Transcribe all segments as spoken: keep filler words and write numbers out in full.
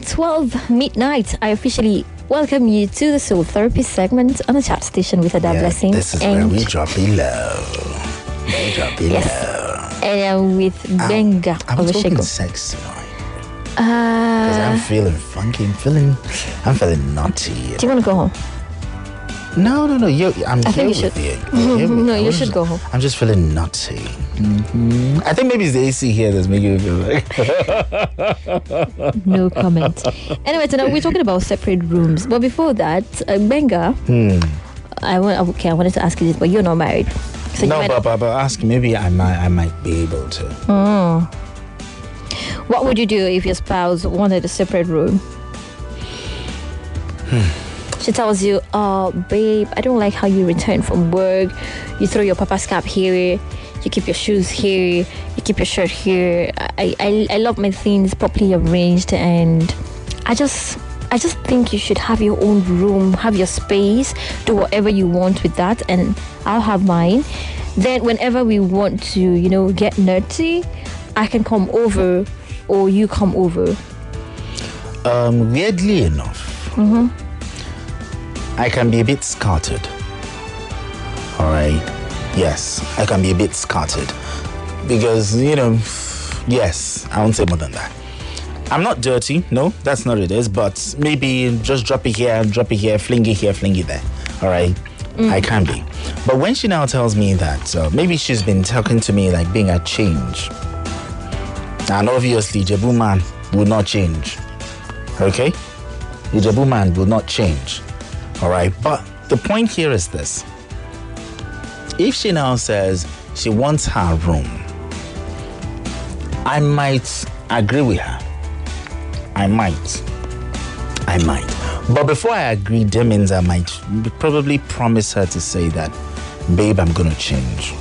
twelve midnight, I officially welcome you to the Soul Therapy segment on the chat station with Ada Yeah, Blessing. this is and where we drop it low. We drop it Yes. low. and I'm with Benga I'm talking Olusegun. sex tonight. Because I'm Uh, feeling funky. I'm feeling, I'm feeling naughty. do you want to go home? No, no, no. You, I'm I here think you with should. you. I'm here with No, I you was should just- go home. I'm just feeling naughty. hmm I think maybe it's the A C here that's making me feel like. No comment. Anyway, tonight we're talking about separate rooms. But before that, uh, Benga, Hmm. I want. Okay, I wanted to ask you this, but you're not married. So you No, might- but, but, but ask. Maybe I might, I might be able to. Hmm. What would you do if your spouse wanted a separate room? She tells you, "Oh, babe, I don't like how you return from work. You throw your papa's cap here. You keep your shoes here. You keep your shirt here. I, I, I love my things properly arranged, and I just, I just think you should have your own room, have your space, do whatever you want with that, and I'll have mine. Then, whenever we want to, you know, get nerdy, I can come over, or you come over." Um, weirdly enough, I can be a bit scattered. All right. Yes, I can be a bit scattered because you know, yes, I won't say more than that. I'm not dirty. No, that's not it is. But maybe just drop it here, drop it here, fling it here, fling it there. All right. I can be. But when she now tells me that uh, maybe she's been talking to me like being a change, and obviously Jebu man will not change. Okay? The Jebu man will not change. All right? But the point here is this. If she now says she wants her room, I might agree with her. I might. I might. But before I agree, that means I might probably promise her to say that, babe, I'm going to change.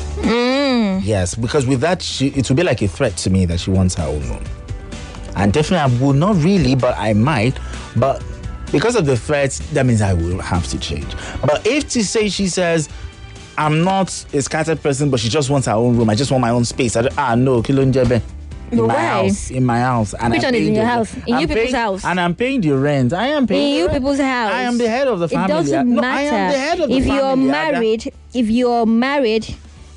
Mm. Yes, because with that, she, it will be like a threat to me that she wants her own room. And definitely I will not really, but I might. But because of the threats, that means I will have to change. But if to say she says, I'm not a scattered person, but she just wants her own room, I just want my own space. I don't, ah, no, Kilonjebe. In But my why? house, in my house. And Which I'm one is paying in your the- house? In I'm you people's paying- house? And I'm paying the rent. I am paying In the you rent. people's house. I am the head of the family. It doesn't No, matter. I am the head of the if family. you're Ada. married, if you're married,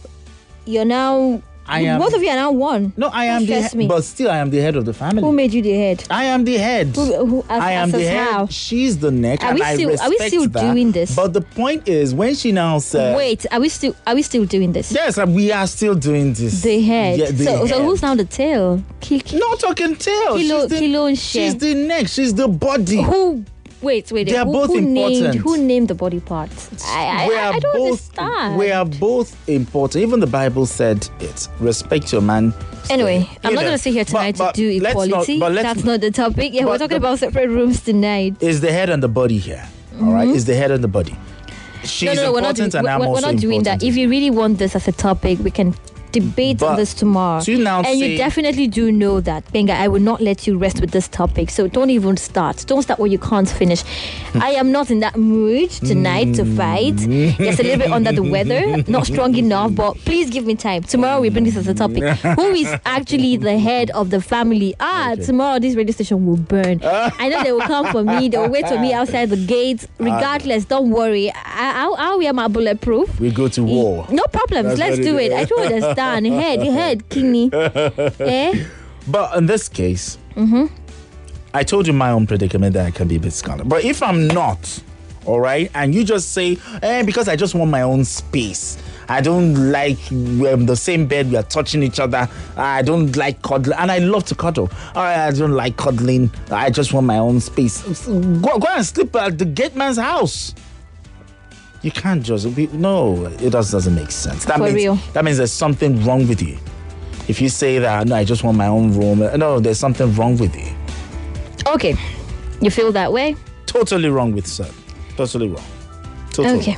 you're now. I am- Both of you are now one. No, I Don't am the stress head. me. But still, I am the head of the family. Who made you the head? I am the head. Who- who- as- I am as the as head. how? She's the neck. Are and we I still- are we respect still that. doing this? But the point is, when she now said, Wait, are we still? Are we still doing this? yes, uh, we are still doing this. The head. Yeah, the so, head. so who's now the tail? Ki- ki- Not talking tail. Kilo- she's, the, kilo and share. she's the neck. She's the body. Who? Wait, wait. They are who, both who Named, important. who named the body parts? I, I, we I, are I don't both, understand. We are both important. Even the Bible said it. Respect your man. Anyway, You I'm not know. going to sit here tonight But- but to do let's not- equality. but let's That's not the topic. Yeah, we're but talking the- about separate rooms tonight. Is the head and the body here? All right, is the head and the body. She's no, no, no, we're not, doing, important, and we're, I'm we're also not doing that. important. If you really want this as a topic, we can debate But on this tomorrow. to now and say- you definitely do know that, Benga. I will not let you rest with this topic. So don't even start. Don't start where you can't finish. I am not in that mood tonight to fight. Just a little bit under the weather, not strong enough. But please give me time. Tomorrow we bring this as a topic. Who is actually the head of the family? Ah, Okay. tomorrow this radio station will burn. I know they will come for me. They will wait for me outside the gates. Regardless, don't worry. I, I'll, I'll wear my bulletproof. we go to war. No problems. That's Let's what do it it. is. I don't understand. Head, head, kidney. eh? But in this case, Mm-hmm. I told you my own predicament that I can be a bit scattered. But if I'm not, all right, and you just say, eh, because I just want my own space. I don't like we're in the same bed, we are touching each other. I don't like cuddling, and I love to cuddle. All right, I don't like cuddling. I just want my own space. Go, go and sleep at the gate man's house. You can't just be, no. It just doesn't make sense. That For means real. that means there's something wrong with you. If you say that, no, I just want my own room. No, there's something wrong with you. Okay. You feel that way? Totally wrong with sir. Totally wrong. Totally. Okay.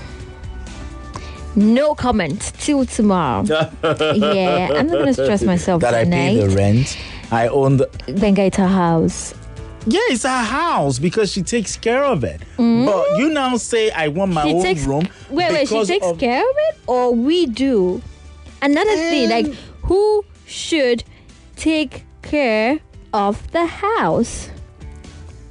No comment till tomorrow. yeah, I'm not gonna stress myself That I pay the tonight. rent. I own the. Benga, it's a house. Yeah, it's her house because she takes care of it. But you now say I want my She own takes room. Wait, wait. She because takes of- care of it, or we do? Another thing, like Um, who should take care of the house?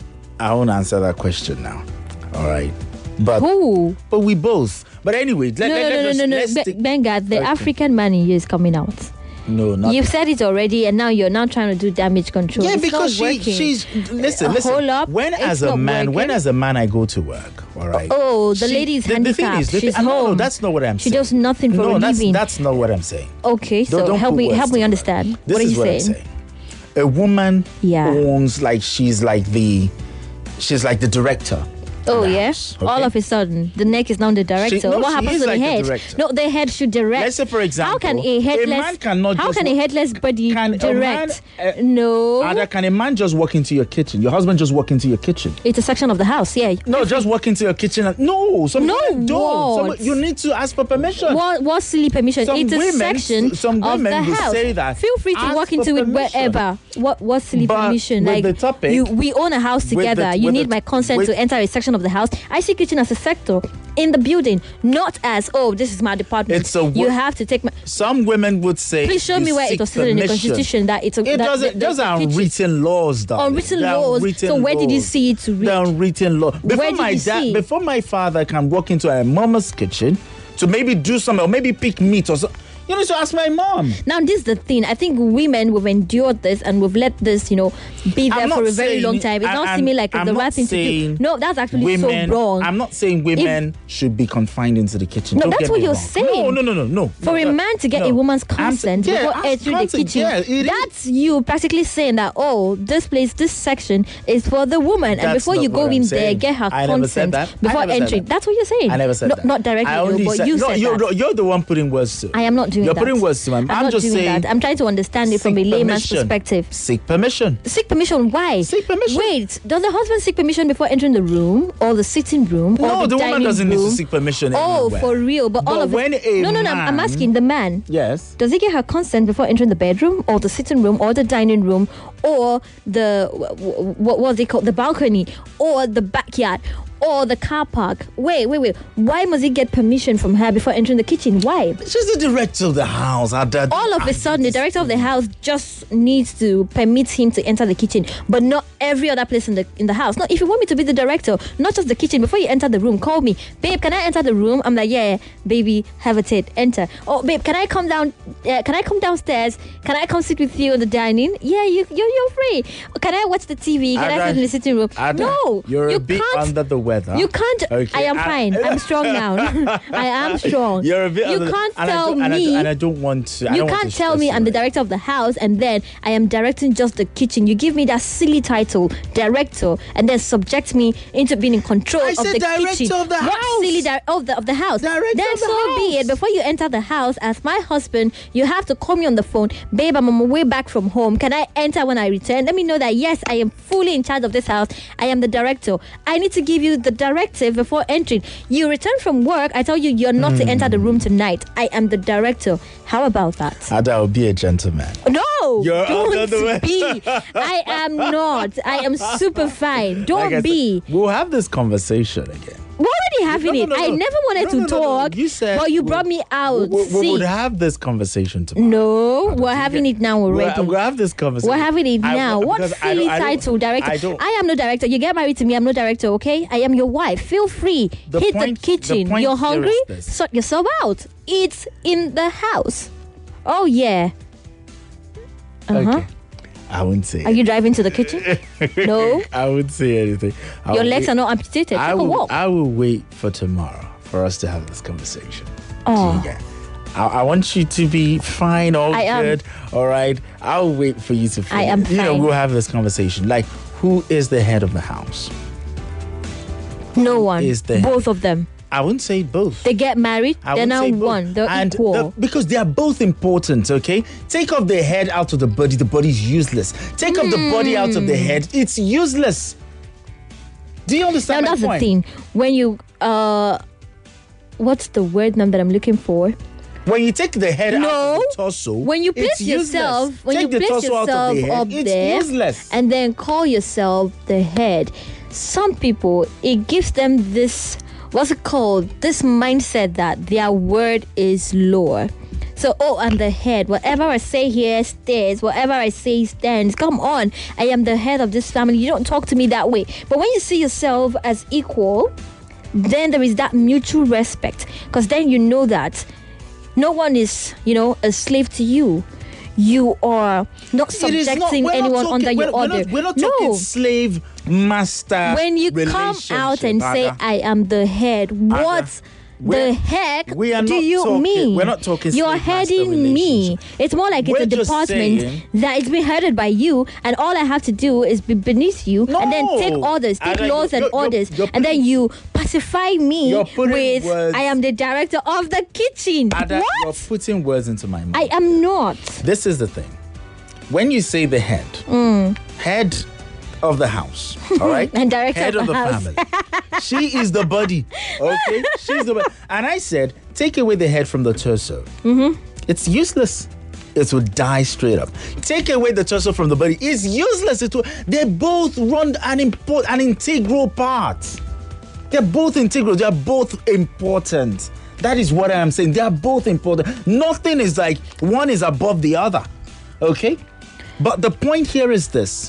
I won't answer that question now. All right. But Who? but we both. But anyway, let, No, let, no, let, no, us- no, no. let's Be- stick- Benga, the Okay. African man in you is coming out. No, not You've said it already, and now you're now trying to do damage control. yeah, It's because not she, working. she's listen, Uh, listen. hold up. When It's as a not man, when working. as a man I go to work, all right. Oh, the lady is the, the thing handicapped. is, the She's thing, no, no, home. that's not what I'm She saying. does nothing for no, a that's, living. that's not what I'm saying. Okay, so Don't- don't help put me words help me together. understand. This what are is you what saying? I'm saying. A woman Yeah. owns like she's like the, she's like the director. Oh in the yes. house, okay? All of a sudden, the neck is now the director. no, what she happens is to like the the head? director. No, the head should direct. Let's say, for example, how can a a headless man cannot how just can a wa- headless body Can a direct? man, uh, no, Ada, can a man just walk into your kitchen? Your husband just walk into your kitchen? it's a section of the house. Yeah. No, just walk into your kitchen. And, no, some No, women don't. Some, what? you need to ask for permission. What what silly permission? Some it's a women- section some of the women will house. say that. Feel free to Ask walk for into it permission. wherever. What what silly But permission? with like the topic- you, we own a house with together. the- you with need the- my consent with- to enter a section of the house. I see kitchen as a sector in the building, not as oh this is my department. It's a wo- you have to take my. Some women would say. Please show you me where seek it was stated in the permission. constitution that it's a. It that, doesn't. that- Those that are kitchen- unwritten laws, darling. Unwritten They're laws. unwritten So where did you laws. see it to read? The unwritten law. Before Where did my you dad, see? before my father can walk into a mama's kitchen to maybe do something or maybe pick meat or so, you need to ask my mom. Now, this is the thing. I think women we've endured this and we've let this, you know, be there I'm for not a very saying- long time. It's I- not I'm- seeming like I'm the not right thing to do. saying No, that's actually women, so wrong. I'm not saying women should be confined into the kitchen. No, Don't that's get what me you're wrong. saying. No, no, no, no, no. For no, a no, man to get no. a woman's I'm- consent yeah, before ask entering the consent, kitchen, yeah, it is. that's you practically saying that, oh, this place, this section is for the woman. And That's before not you go what I'm in there, saying. get her I never said consent that. I before never said entering. that. That's what you're saying. I never said no, that. Not directly, I though, only but said, you no, said you're, that. you're the one putting words to. I am not doing You're that. putting words to my. I'm, I'm, not just doing saying. that. I'm trying to understand it from a seek layman's permission. perspective. Seek permission. Seek permission. Why? Seek permission. Wait, does the husband seek permission before entering the room or the sitting room or No, the, the woman dining doesn't need room? to seek permission Oh, anywhere. for real. But, all But of when it. a No, no, no. I'm, I'm man- asking the man. Yes. Does he get her consent before entering the bedroom or the sitting room or the dining room or the what was it called, the balcony or the backyard or the car park? Wait, wait, wait. Why must he get permission from her before entering the kitchen? Why? She's the director of the house. Her dad- All of a sudden, the director of the house just needs to permit him to enter the kitchen, but not every other place in the in the house. No, if you want me to be the director, not just the kitchen. Before you enter the room, call me, babe. Can I enter the room? I'm like, yeah, baby, have a tit, enter. Oh, babe, can I come down? Uh, can I come downstairs? Can I come sit with you in the dining? Yeah, you you you're free. Can I watch the T V? Can I Ada, sit in the sitting room? Ada, no, you're you a bit can't. under the weather. You can't. Okay, I am I- fine. I'm strong now. I am strong. You're a bit. You under the- can't and I tell don't- and I me. don't- and I don't want to. I You don't want can't to tell me stress I'm the you. director of the house and then I am directing just the kitchen. You give me that silly title, director, and then subject me into being in control I of said the director kitchen. of the what house. silly di- of the of the house? Director then of the so be house. it. Before you enter the house, as my husband, you have to call me on the phone, babe. I'm on my way back from home. Can I enter when I return? Let me know that yes, I am fully in charge of this house. I am the director. I need to give you the directive before entering. You return from work. I tell you, you're not to enter the room tonight. I am the director. How about that? Ada will be a gentleman. No, You're don't under the way. be. I am not. I am super fine. Don't Like I said, be. we'll have this conversation again. We're already having No, no, it. no, I no. never wanted No, to no, no, no. talk, You said but you we'll- brought me out. We, we, we See, would have this conversation tomorrow. no, we're having it now already. We'll, we'll have this conversation. We're having it I- now. What because I silly don't- I don't- title, director? I don't. I am no director. You get married to me, I'm no director, okay? I am your wife. Feel free. The Hit point- the kitchen. the point You're here hungry? is this. Sort yourself out. It's in the house. Oh, yeah. Uh-huh. Okay. I wouldn't say. Are you driving to the kitchen? No. I wouldn't say anything. I Your will legs wait- are not amputated. I Take a will, walk. I will wait for tomorrow for us to have this conversation. Oh. Do you get? I, I want you to be fine, all I am. good, all right. I'll wait for you to. Feel, I am You know, fine. we'll have this conversation. Like, who is the head of the house? No one. is the- Both of them. I wouldn't say both. They get married. I They're would now say both. one. They're and equal. the- because they are both important, okay? Take off the head out of the body, the body is useless. Take off the body out of the head, it's useless. Do you now understand that's my the point? thing. When you uh, what's the word now that I'm looking for? When you take the head out No. of the torso, When you place it's useless. yourself, when take you the place torso out of yourself the head, up it's there, useless. and then call yourself the head. Some people, it gives them this, what's it called? This mindset that their word is law. So, oh, I'm the head. Whatever I say here stays. Whatever I say stands. Come on. I am the head of this family. You don't talk to me that way. But when you see yourself as equal, then there is that mutual respect. Because then you know that no one is, you know, a slave to you. You are not subjecting not, anyone talking, under your we're, order. We're not, we're not talking no. slave master. When you come out and say, I am the head, what the heck we are do not you talking, mean? We're not talking You're heading me. It's more like we're it's a department saying, that is being headed by you, and all I have to do is be beneath you no. and then take orders, take Ada, laws you're, and you're, orders, you're, you're and then you pacify me with, words, I am the director of the kitchen. Ada, what? You're putting words into my mouth. I am not. This is the thing. When you say the head, mm. head of the house, all right? And director head of of the, the house. family. She is the body, okay? She's the body. And I said, take away the head from the torso. Mm-hmm. It's useless. It will die straight up. Take away the torso from the body. It's useless. It will, they both run an import, an integral part. They're both integral. They're both important. That is what I am saying. They are both important. Nothing is like one is above the other. Okay? But the point here is this.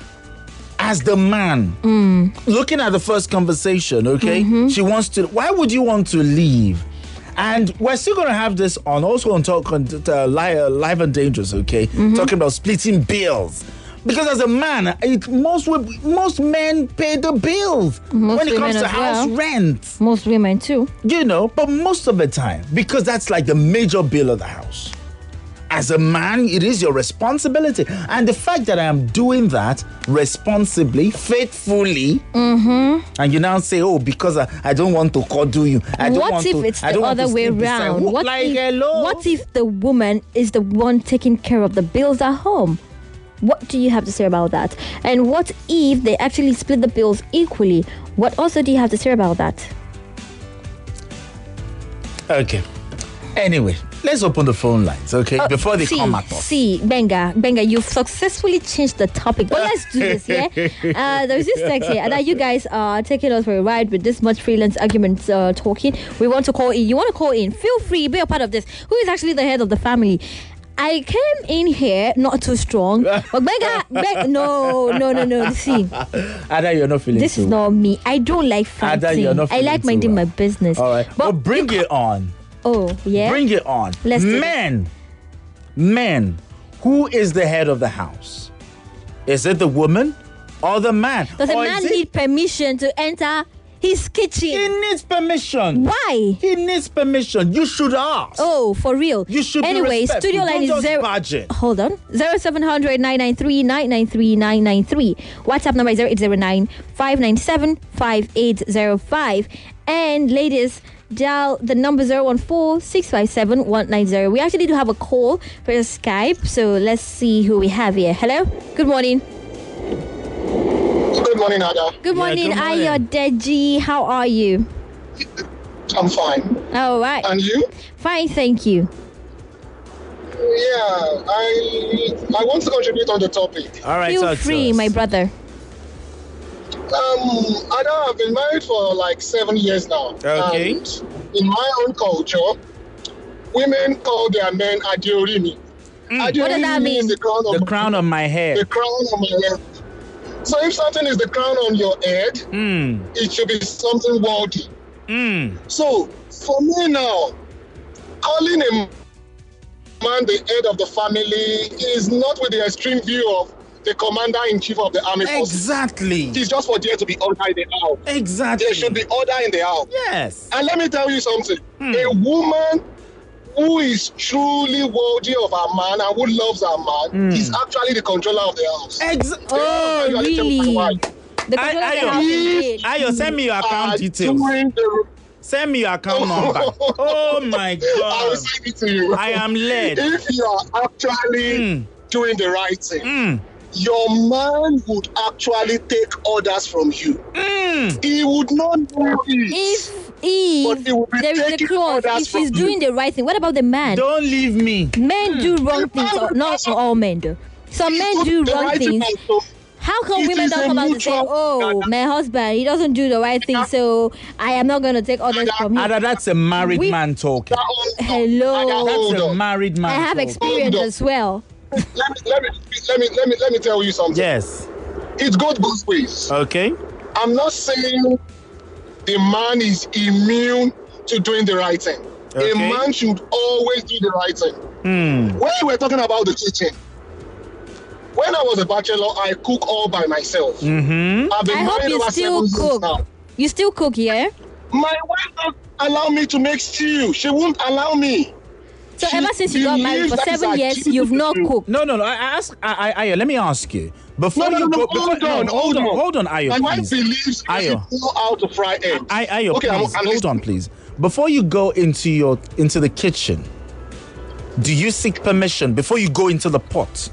As the man, mm. looking at the first conversation, okay? Mm-hmm. She wants to, why would you want to leave? And we're still going to have this on, also on talk on uh, live, live and dangerous, okay? Mm-hmm. Talking about splitting bills. Because as a man, it, most most men pay the bills most when it comes to house well. rent. Most women too. You know, but most of the time, because that's like the major bill of the house. As a man, it is your responsibility. And the fact that I am doing that responsibly, faithfully, mm-hmm. and you now say, oh, because I, I don't want to cuddle you. I don't what want if to, it's I the don't other way around? What, what, like, if, hello? what if the woman is the one taking care of the bills at home? What do you have to say about that? And what if they actually split the bills equally? What also do you have to say about that? Okay. Anyway, let's open the phone lines, okay? Uh, Before they see, come at us. See, Benga, Benga, you've successfully changed the topic. But let's do this, yeah? Uh, there's this text here that you guys are taking us for a ride with this much freelance arguments uh, talking. We want to call in. You want to call in? Feel free, be a part of this. Who is actually the head of the family? I came in here not too strong, but Benga, Benga no, no, no, no. See, Ada, you're not feeling this too is not me. I don't like fighting. Ada, you're not I like minding well. my business. All right, but well, bring it on. Oh, yeah? Bring it on. Let's do Men, men, who is the head of the house? Is it the woman or the man? Does a or man it... need permission to enter his kitchen? He needs permission. Why? He needs permission. You should ask. Oh, for real? You should anyway, be respectful. Studio line Don't is just zero. budget. Hold on. Zero seven hundred nine nine three nine nine three nine nine three. WhatsApp number is zero eight zero nine five nine seven five eight zero five. And ladies, dial the number zero one four six five seven one nine zero. We actually do have a call for Skype, so let's see who we have here. Hello. Good morning. Good morning, Ada. Good morning, yeah, good morning. Ayo Deji. How are you? I'm fine. All right. And you? Fine, thank you. Yeah, I I want to contribute on the topic. All right, Feel talk to free, us. my brother. Um, Ada, I've been married for like seven years now. Okay. And in my own culture, women call their men Adiorimi. Mm. Adiorimi What does that mean? is the crown of The crown of my hair. the crown of my head. So if something is the crown on your head, Mm. it should be something worldly. Mm. So for me now, calling a man the head of the family is not with the extreme view of the commander-in-chief of the army forces. Exactly. It's just for there to be order in the house. Exactly. There should be order in the house. Yes. And let me tell you something. Hmm. A woman who is truly worthy of her man and who loves her man Hmm. is actually the controller of the house. Exactly. Oh, Actually, tell me really? why. The I- controller of the Ayo. house is Ayo, send me your account Uh, details. doing the- Send me your account number. Oh my I will God. send it to you. I am led. If you are actually Mm. doing the right thing, Mm. your man would actually take orders from you. Mm. He would not know it. If But if he will be there is a taking clause, orders if he's from doing the right thing, what about the man? Don't leave me. Men do wrong The things, man or not also- all men do. Some He men put do the wrong right thing things. also. How come It women is don't a come out and say, mutual- "Oh, my husband, he doesn't do the right thing, so I am not going to take orders from him"? Ada, that's a married We- man talking. Hello. That's a Hold on. married man I have talking. experience Hold on. as well. let me let me let me let me let me tell you something. Yes. It goes both ways. Okay. I'm not saying the man is immune to doing the right thing. Okay. A man should always do the right thing. Hmm. When we were talking about the kitchen, when I was a bachelor, I cook all by myself. Mm-hmm. I've been I hope married you over still seven years cook. now. You still cook, yeah? My wife don't allow me to make stew. She won't allow me. So She ever since you got married believes for that is seven her years, duty you've to not do. cooked. No, no, no. I I ask. I, I, Ayo, let me ask you. Before No, no, you no, go, no, before, hold on, no, hold hold on, on. hold on, Ayo, My wife please. believes she Ayo. doesn't know how to fry eggs. I, Ayo, okay, I'm, please, I'm hold on, listening. please. Before you go into your into the kitchen, do you seek permission before you go into the pot?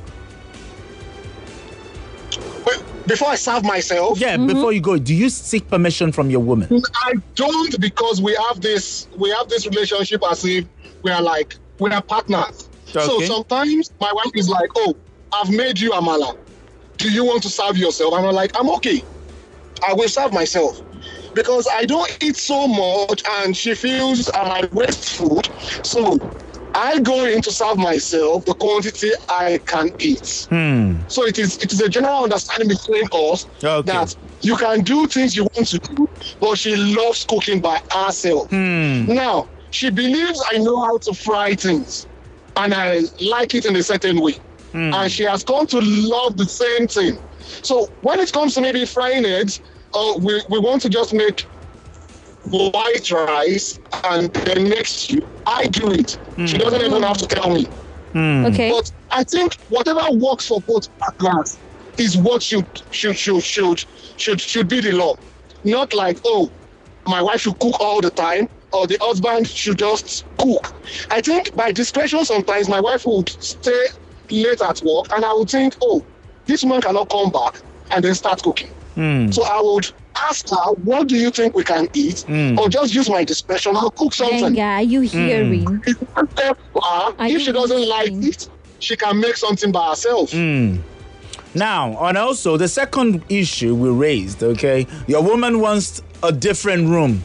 Wait, before I serve myself, Yeah, before you go, do you seek permission from your woman? I don't, because we have this we have this relationship as if we are like we are partners. So Okay. sometimes my wife is like, "Oh, I've made you amala. Do you want to serve yourself?" And I'm like, "I'm okay. I will serve myself." Because I don't eat so much and she feels I might waste food. So I go in to serve myself the quantity I can eat. Hmm. So it is it is a general understanding between us Okay. that you can do things you want to do, but she loves cooking by herself. Hmm. Now, she believes I know how to fry things and I like it in a certain way. Hmm. And she has come to love the same thing. So when it comes to maybe frying eggs, uh, we, we want to just make white rice and then next you, I do it. She doesn't even have to tell me. Hmm. Okay. But I think whatever works for both partners is what should should should should should should be the law. Not like, oh, my wife should cook all the time, or the husband should just cook. I think by discretion sometimes my wife would stay late at work and I would think, oh, this woman cannot come back and then start cooking. Hmm. So I would ask her, what do you think we can eat? Mm. Or just use my discretion, I'll cook something. Benga, are you hearing? If, Are if you she doesn't like listening? it, she can make something by herself. Hmm. Now, and also the second issue we raised, okay, your woman wants a different room.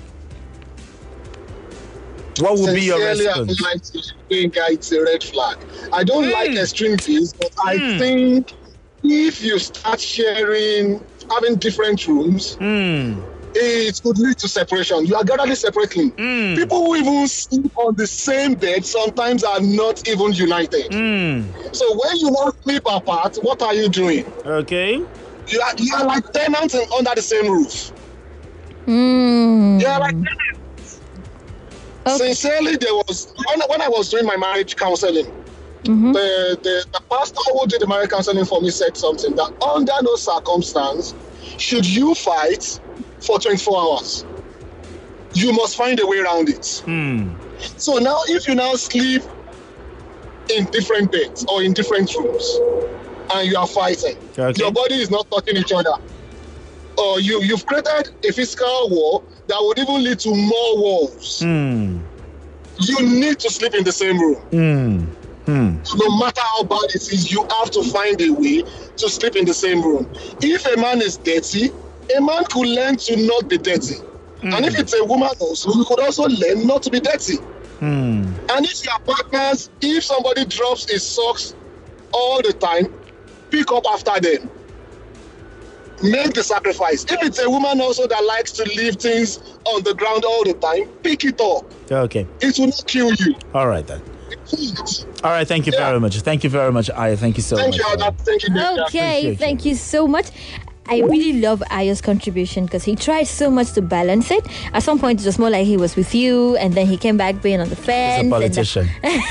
What would be your Sincerely, I response? don't like to think it's a red flag. I don't Mm. like extreme views, but I Mm. think if you start sharing, having different rooms, Hmm. it could lead to separation. You are gradually separating. Mm. People who even sleep on the same bed sometimes are not even united. Hmm. So when you now sleep apart, what are you doing? Okay. You are, you are like tenants in- under the same roof. Mm. You are like tenants. Okay. Sincerely, there was when, when I was doing my marriage counseling, Mhm. the, the the pastor who did the marriage counseling for me said something that under no circumstance should you fight for twenty-four hours. You must find a way around it. Hmm. So now, if you now sleep in different beds or in different rooms, and you are fighting, Okay. your body is not touching each other, or you you've created a physical wall that would even lead to more walls. Hmm. You need to sleep in the same room. Hmm. Hmm. No matter how bad it is, you have to find a way to sleep in the same room. If a man is dirty, a man could learn to not be dirty. And if it's a woman also, you could also learn not to be dirty. Hmm. And if you are partners, if somebody drops his socks all the time, pick up after them. Make the sacrifice. If it's a woman also that likes to leave things on the ground all the time, pick it up. Okay. It will not kill you. All right then. Thank All right. Thank you Yeah. very much. Thank you very much, Aya. Thank you so much. you, Ada. Thank you. Deja. Okay, appreciate thank you so much. I really love Ayo's contribution because he tried so much to balance it. At some point, it was more like he was with you, and then he came back being on the fence. He's a and politician. then-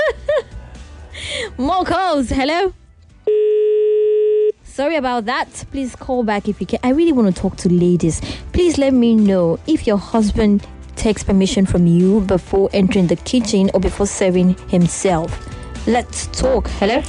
More calls. Hello. Sorry about that. Please call back if you can. I really want to talk to ladies. Please let me know if your husband takes permission from you before entering the kitchen or before serving himself. Let's talk. Hello.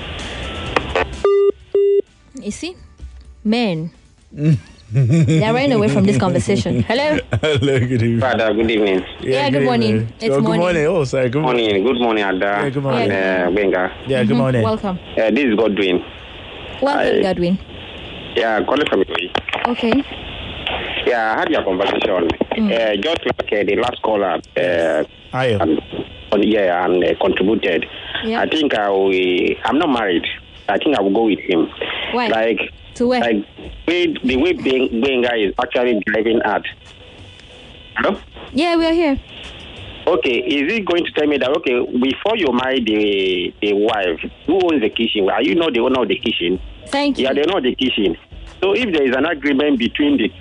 You see, men, they're running away from this conversation. Hello. Hello. Good evening. Father, good evening. Yeah, good morning. It's oh, good morning. morning. Oh, sorry. Good morning. Morning, good morning, Ada. Yeah, good morning. And uh, Benga. Yeah, good morning. Welcome. Uh, this is Godwin. Welcome, Hi. Godwin. Yeah, calling from Italy. Okay. Yeah, I had your conversation. Mm. Uh, just like uh, the last caller. Uh, Ayo. Um, yeah, and uh, contributed. Yep. I think I will, I'm not married. I think I will go with him. Why? Like, to where? Like way, the way being Benga is actually driving at. Hello? Yeah, we are here. Okay, is he going to tell me that, okay, before you marry the the wife, who owns the kitchen? Are you not the owner of the kitchen? Thank you. Yeah, they know the kitchen. So if there is an agreement between the...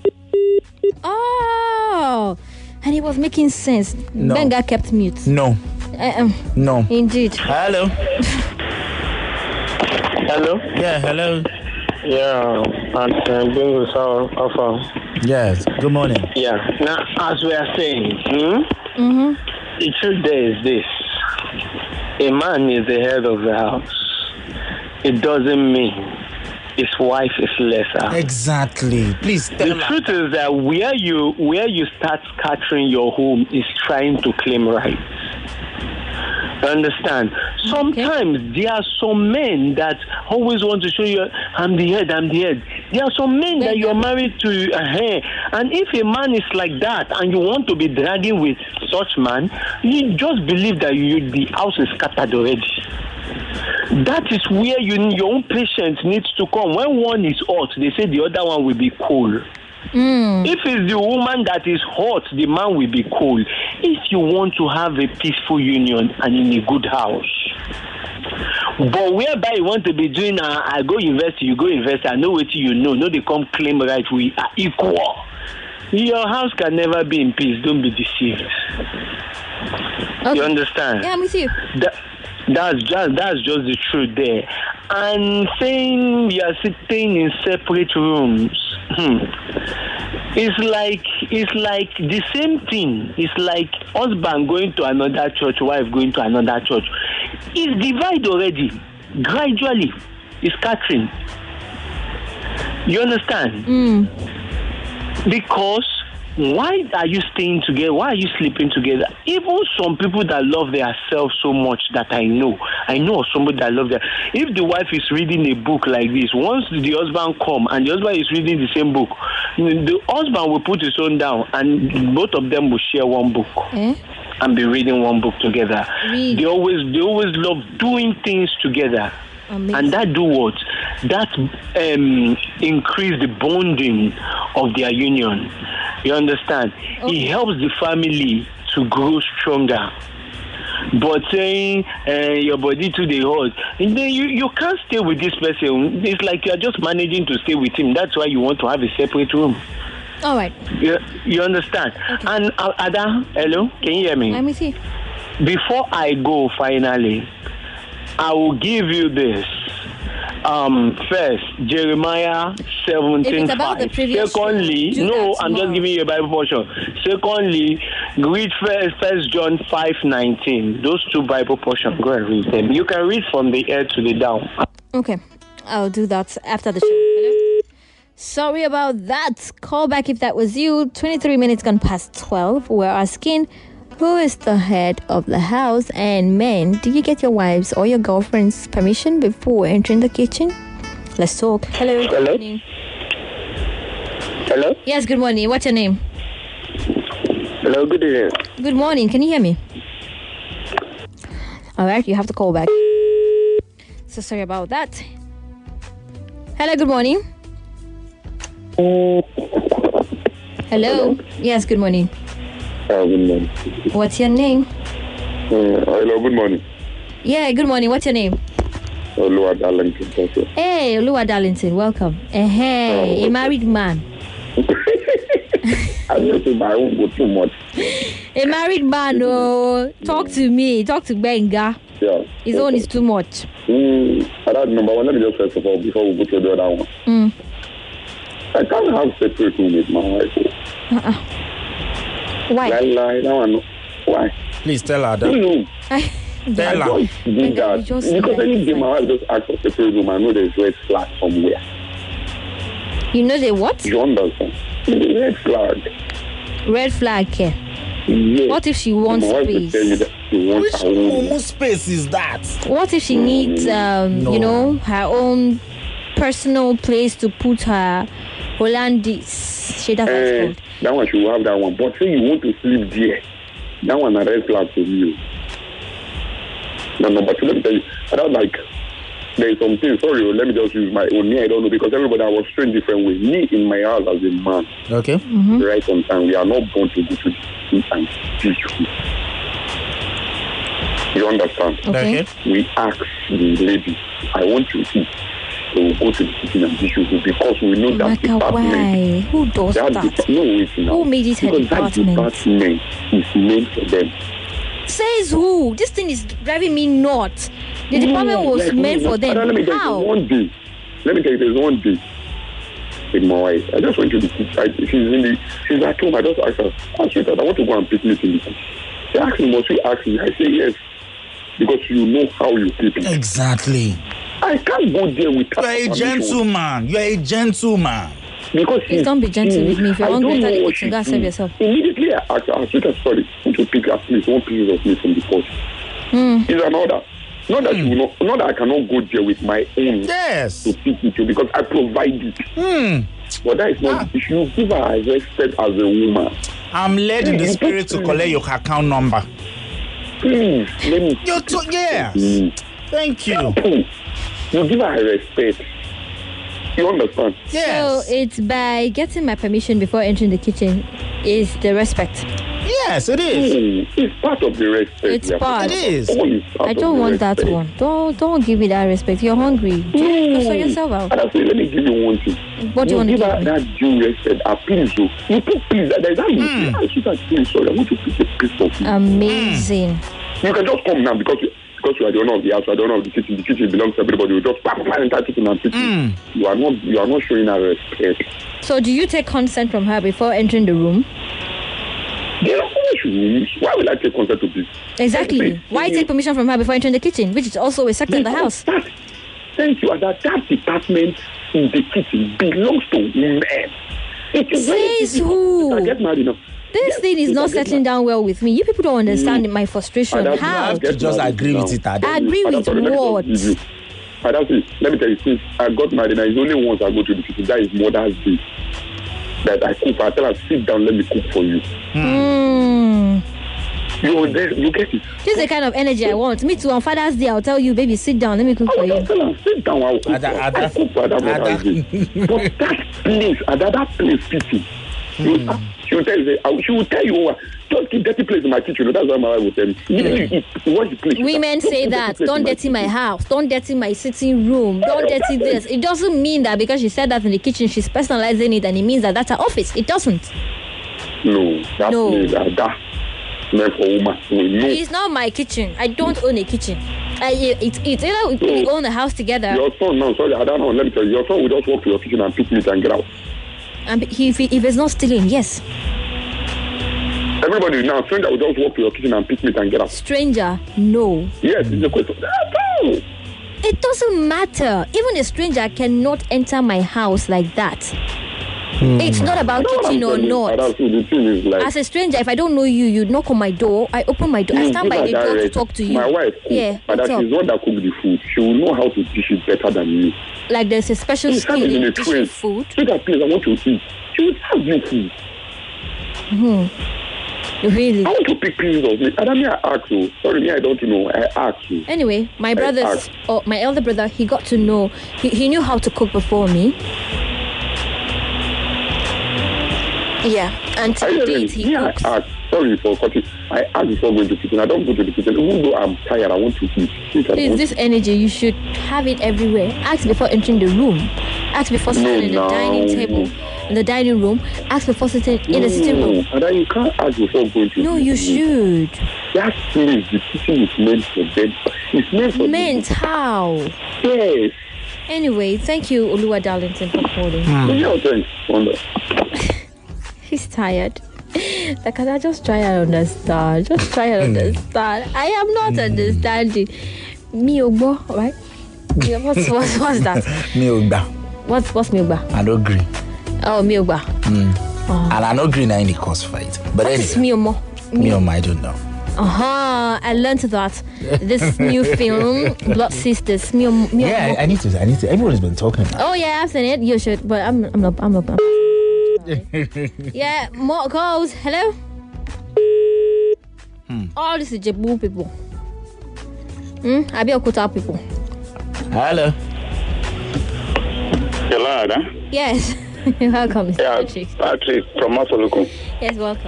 Oh, and it was making sense. No. Benga kept mute. No. Uh, um, No. Indeed. Hello. Hello? Yeah, hello. Yeah, and uh, Bingo Alpha. Yes, good morning. Yeah, now, as we are saying, hmm, Mm-hmm. the truth there is this. A man is the head of the house. It doesn't mean his wife is lesser. Exactly. Please tell The her. truth is that where you where you start scattering your home is trying to claim rights. Understand? Sometimes okay. there are some men that always want to show you, I'm the head, I'm the head. There are some men that you're married to, uh, and if a man is like that and you want to be dragging with such man, you just believe that you, the house is scattered already. That is where you, your own patience needs to come. When one is hot, they say the other one will be cool. Mm. If it's the woman that is hot, the man will be cool. If you want to have a peaceful union and in a good house, but whereby you want to be doing, uh, I go invest, you go invest, I know what you know, no, they come claim right, we are equal. Your house can never be in peace. Don't be deceived. Okay. You understand? Yeah, I'm with you. That, that's just that's just the truth there. And saying we are sitting in separate rooms, hmm, it's like it's like the same thing. It's like husband going to another church, wife going to another church. It's divided already. Gradually, it's scattering. You understand? Mm. Because why are you staying together? Why are you sleeping together? Even some people that love themselves so much that I know, I know of somebody that love their. If the wife is reading a book like this, once the husband come and the husband is reading the same book, the husband will put his own down and both of them will share one book. Eh? And be reading one book together. Read. They always they always love doing things together. Amazing. And that do what? That um, increase the bonding of their union. You understand? Okay. It helps the family to grow stronger. But saying uh, your body to the hot, and then you, you can't stay with this person. It's like you're just managing to stay with him. That's why you want to have a separate room. All right. You, you understand? Okay. And uh, Ada, hello? Can you hear me? I'm with you. Before I go, finally, I will give you this. Um, first, Jeremiah seventeen five. Secondly, no, I'm just giving you a Bible portion. Secondly, read first, first John five nineteen. Those two Bible portions, go and read them. You can read from the air to the down. Okay, I'll do that after the show. Hello? Sorry about that. Call back if that was you. twenty-three minutes gone past twelve. We're asking, who is the head of the house? And men, do you get your wives or your girlfriend's permission before entering the kitchen? Let's talk. Hello. Hello. Good morning. Hello. Yes, good morning. What's your name? Hello, good evening. Good morning. Can you hear me? All right, you have to call back. So sorry about that. Hello, good morning. Hello. Yes, good morning. Uh, good morning. What's your name? Uh, hello, good morning. Yeah, good morning. What's your name? Olua Darlington. Hey, Olua Darlington, welcome. Uh, hey, uh, a married man. I don't think I won't go too much. A married man, oh, talk to me. Talk to Benga. Yeah. His own is too much. Mm, I don't number one. Let me just first of all, before we go to the other one. Mm. I can't have separate room with my wife. Uh-uh. Why? Lie, lie, that one. Why? Please tell her that. You know. I, tell I her. just did that. Just because like, any day my wife just asks for separate room, I know there's red flag somewhere. You know the what? You understand? The red flag. Red flag, care. Yes. What if she wants my space? Tell me that she wants Which her own space is that? What if she needs, um, no. you know, her own personal place to put her Hollandis. She that's uh, called. That one she will have that one. But say you want to sleep there, that one a red flag for you. No, no, but let me tell you, I don't like. There is something. Sorry, let me just use my own. Me, I don't know because everybody I was trained different way. Me in my house as a man. Okay. Mm-hmm. Right on time. We are not born to go to the kitchen and teach you. You understand? Okay. Okay. We ask the lady, I want to eat. So we go to the kitchen and teach you because we know that Maka, department. why? Who does That, that? that? No, wait now. Who made it her because department? That department is meant for them. Says who? This thing is driving me nuts. The No, department was like, meant no, for them. Let me tell you, How? there's one day. Let me tell you, there's one day with my wife. I just went to the kitchen. I, she's in the, she's at home. I just asked her, oh, sweetheart, I want to go and pick meat in the kitchen. She asked me, must you ask me? I say yes. Because you know how you keep it. Exactly. I can't go there without You're a gentleman. You're a gentleman. Because Please don't be gentle with me. If you're I hungry, don't enter know the what kitchen. she Go and serve do. yourself. Immediately I asked her, sweetheart, sorry, I want to pick at least one piece of meat from the pot. Mm. It's an order. Not that you will not, not that I cannot go there with my own Yes. to pick it because I provide it. Hmm. But that is not Ah. if you give her respect as a woman. I'm led in the spirit to collect your account number. Please, let me. You're to, yes. Mm. Thank you. You give her respect. You understand? Yes. So it's by getting my permission before entering the kitchen is the respect. Yes, it is. Mm, it's part of the respect. It's yeah. part. It is. All is part I of don't the want that respect. one. Don't don't give me that respect. You're hungry. Go sort yourself out. And I say, let me give you one thing. What do you want to give her give me? that due respect. Ah, please, oh. You put please. There's that. Mm. I should have said sorry. I want to pick a piece of you. Amazing. You can just come now because you, because you are the owner of the house. You are the owner of the kitchen. The kitchen belongs to everybody. You just pop pop enter kitchen and pick it. Mm. You are not. You are not showing her respect. So do you take consent from her before entering the room? There are always rules. Why will I take consent to this? Exactly. Why take permission from her before entering the kitchen, which is also a sector in the house? That, thank you. That that department in the kitchen belongs to men. It is very Says difficult. who? I get married now. This Yes, thing is you not can get settling married. down well with me. You people don't understand my frustration. And that's- You How? have to just agree with it. Ada. I agree And with that's all, let me just what? give you. And that's it. Let me tell you, since I got married, and it's only once I go to the kitchen. That is Mother's Day. That I cook. I tell her, sit down, let me cook for you. Mm. You, you get it. This is the kind of energy I want. Me too. On Father's Day, I'll tell you, baby, sit down. Let me cook I for will you. just tell her, sit down. I'll cook Ada, for Ada, I cook for Ada Mother's Ada. Day. But that place, Ada, that place fitting. Mm. She will tell you, she will tell you, oh, just keep dirty place in my kitchen. That's what my wife will tell me. Mm. Wash the place. Women Just say keep that. dirty place Don't in dirty my kitchen. house. Don't dirty my sitting room. Don't dirty this. It doesn't mean that because she said that in the kitchen, she's personalizing it and it means that that's her office. It doesn't. No, that No. place, Ada, meant for woman. We know. It's not my kitchen. I don't own a kitchen. I, it, it's either we really own the house together Your son, no, sorry, I don't know. Let me tell you, your son will just walk to your kitchen and pick meat and get out. and he, if, he, if it's not stealing, yes. Everybody now, stranger will just walk to your kitchen and pick meat and get out. Stranger, no. Yes, it's a question. Ah, no. It doesn't matter. Even a stranger cannot enter my house like that. It's not about You know what kitchen I'm or telling you? not. And that's what the thing is like. As a stranger, if I don't know you, you knock on my door. I open my door. I you stand give by her the that door to rest. talk to you. My wife, cook, Yeah, but what's that up? she's the one that cook the food. She will know how to dish it better than me. Like there's a special She skill serve it in in a dishing tray. food. Take that place, I want to eat. She will serve you food. Hmm. Really? I want to pick pieces of meat. And I mean, I ask you. Sorry, me, I don't know. I ask you. Anyway, my brothers, ask. or my elder brother, he got to know. He, he knew how to cook before me. Yeah, and I till really, date he me, I cooks. ask. Sorry for cutting. I ask before going to the kitchen. I don't go to the kitchen. Even though I'm tired, I want to eat. Eat and Please, want- this energy, you should have it everywhere. Ask before entering the room. Ask before sitting No, in the no. dining table, in the dining room. Ask before sitting in the sitting room. No, and then you can't ask before going to No, the you kitchen. should. That place, the kitchen is meant for them. It's meant for Meant how? them. Yes. Anyway, thank you, Oluwa Darlington, for calling. Mm. Yeah, thanks. Wonder. He's tired. Like, can I just try and understand? Just try and understand. I am not understanding. Me Ogbo, right? Yeah, what's, what's, what's that? Milba. What's what's Miogba? I don't agree. Oh, Miogba. Mm. And I don't agree now in the cause fight. But What is anyway, Miomo? me or my, I don't know. Uh-huh. I learned that this new film, Blood Sisters. Mio, Mio, yeah, I, I need to. I need to. Everyone's been talking about it. Oh yeah, I've seen it. You should, but I'm, I'm not. I'm not. I'm yeah, more calls. Hello. Hmm. All this is Jebu people. Hmm. Abeokuta people. Hello. Hello, Ada. Yes. Welcome, Mister Yeah, Patrick. Patrick from Masoluku. Yes, welcome.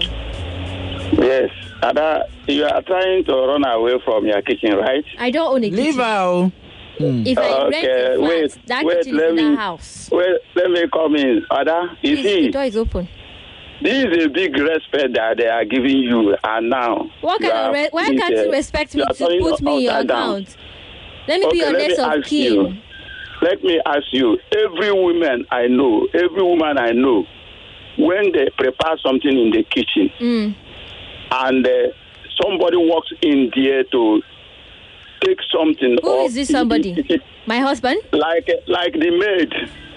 Yes, Ada, you are trying to run away from your kitchen, right? I don't own a kitchen. Leave out. Hmm. If I Okay, rent a flat, wait, that wait, kitchen let is in me- that house. Wait, let me come in, Ada. You Please, see, the door is open. this is a big respect that they are giving you, and now. What kind you of are- re- why this, can't you uh, respect me you are to turning put me in your upside down. account? Let me be Okay, your let me next of ask you. kin. Let me ask you, every woman I know, every woman I know, when they prepare something in the kitchen, Mm. and uh, somebody walks in there to take something. Who or is this somebody? My husband? Like like the maid.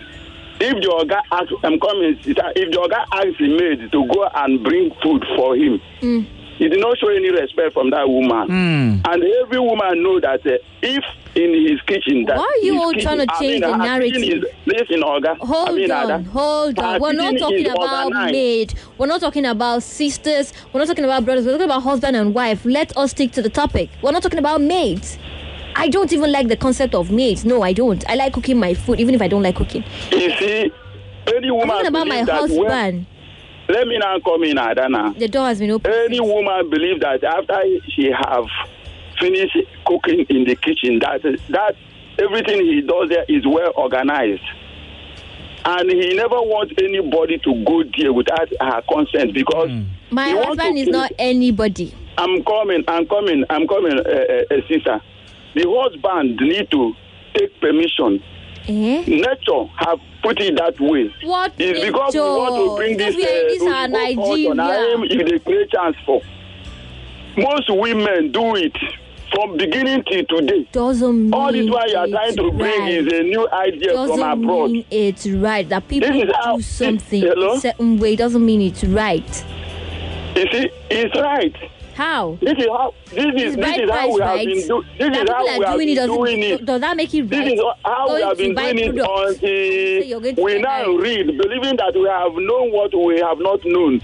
If the guy asks, I'm coming, if the guy asks the maid to go and bring food for him, Mm. he did not show any respect from that woman. Mm. And every woman know that uh, if in his kitchen, that Why are you his all kitchen, trying to I change mean, the her narrative? kitchen Is, listen, Olga. Hold I mean, on, Ada, hold her on. We're not kitchen talking is about organized. maid. We're not talking about sisters. We're not talking about brothers. We're talking about husband and wife. Let us stick to the topic. We're not talking about maids. I don't even like the concept of maids. No, I don't. I like cooking my food, even if I don't like cooking. You see, any I'm woman talking about my believes that when- husband. let me now come in, Adana. The door has been open. Any woman believes that after she have finished cooking in the kitchen, that that everything he does there is well organized, and he never wants anybody to go there without her consent because Mm. My he wants husband to is keep- not anybody. I'm coming, I'm coming, I'm coming, uh, uh, uh, sister. The husband need to take permission. Eh? Nature have put it that way. What It's because we want to bring Because this, we are in this uh, our Oyibo culture. Now, Nigeria. if they create chance for. Most women do it from beginning till today. Doesn't mean All this while you are trying to bring right. is a new idea from Doesn't abroad. mean it's right that people This is how- do something Hello? a certain way. Doesn't mean it's right. You see, it's right. How? This is how this is It's this right is how price, we have right? been do, this That is how people we are have doing it. been Doesn't, doing it. does that make it right? This is how we Going have to been buy doing it products. until you're going to we get now married. read, believing that we have known what we have not known.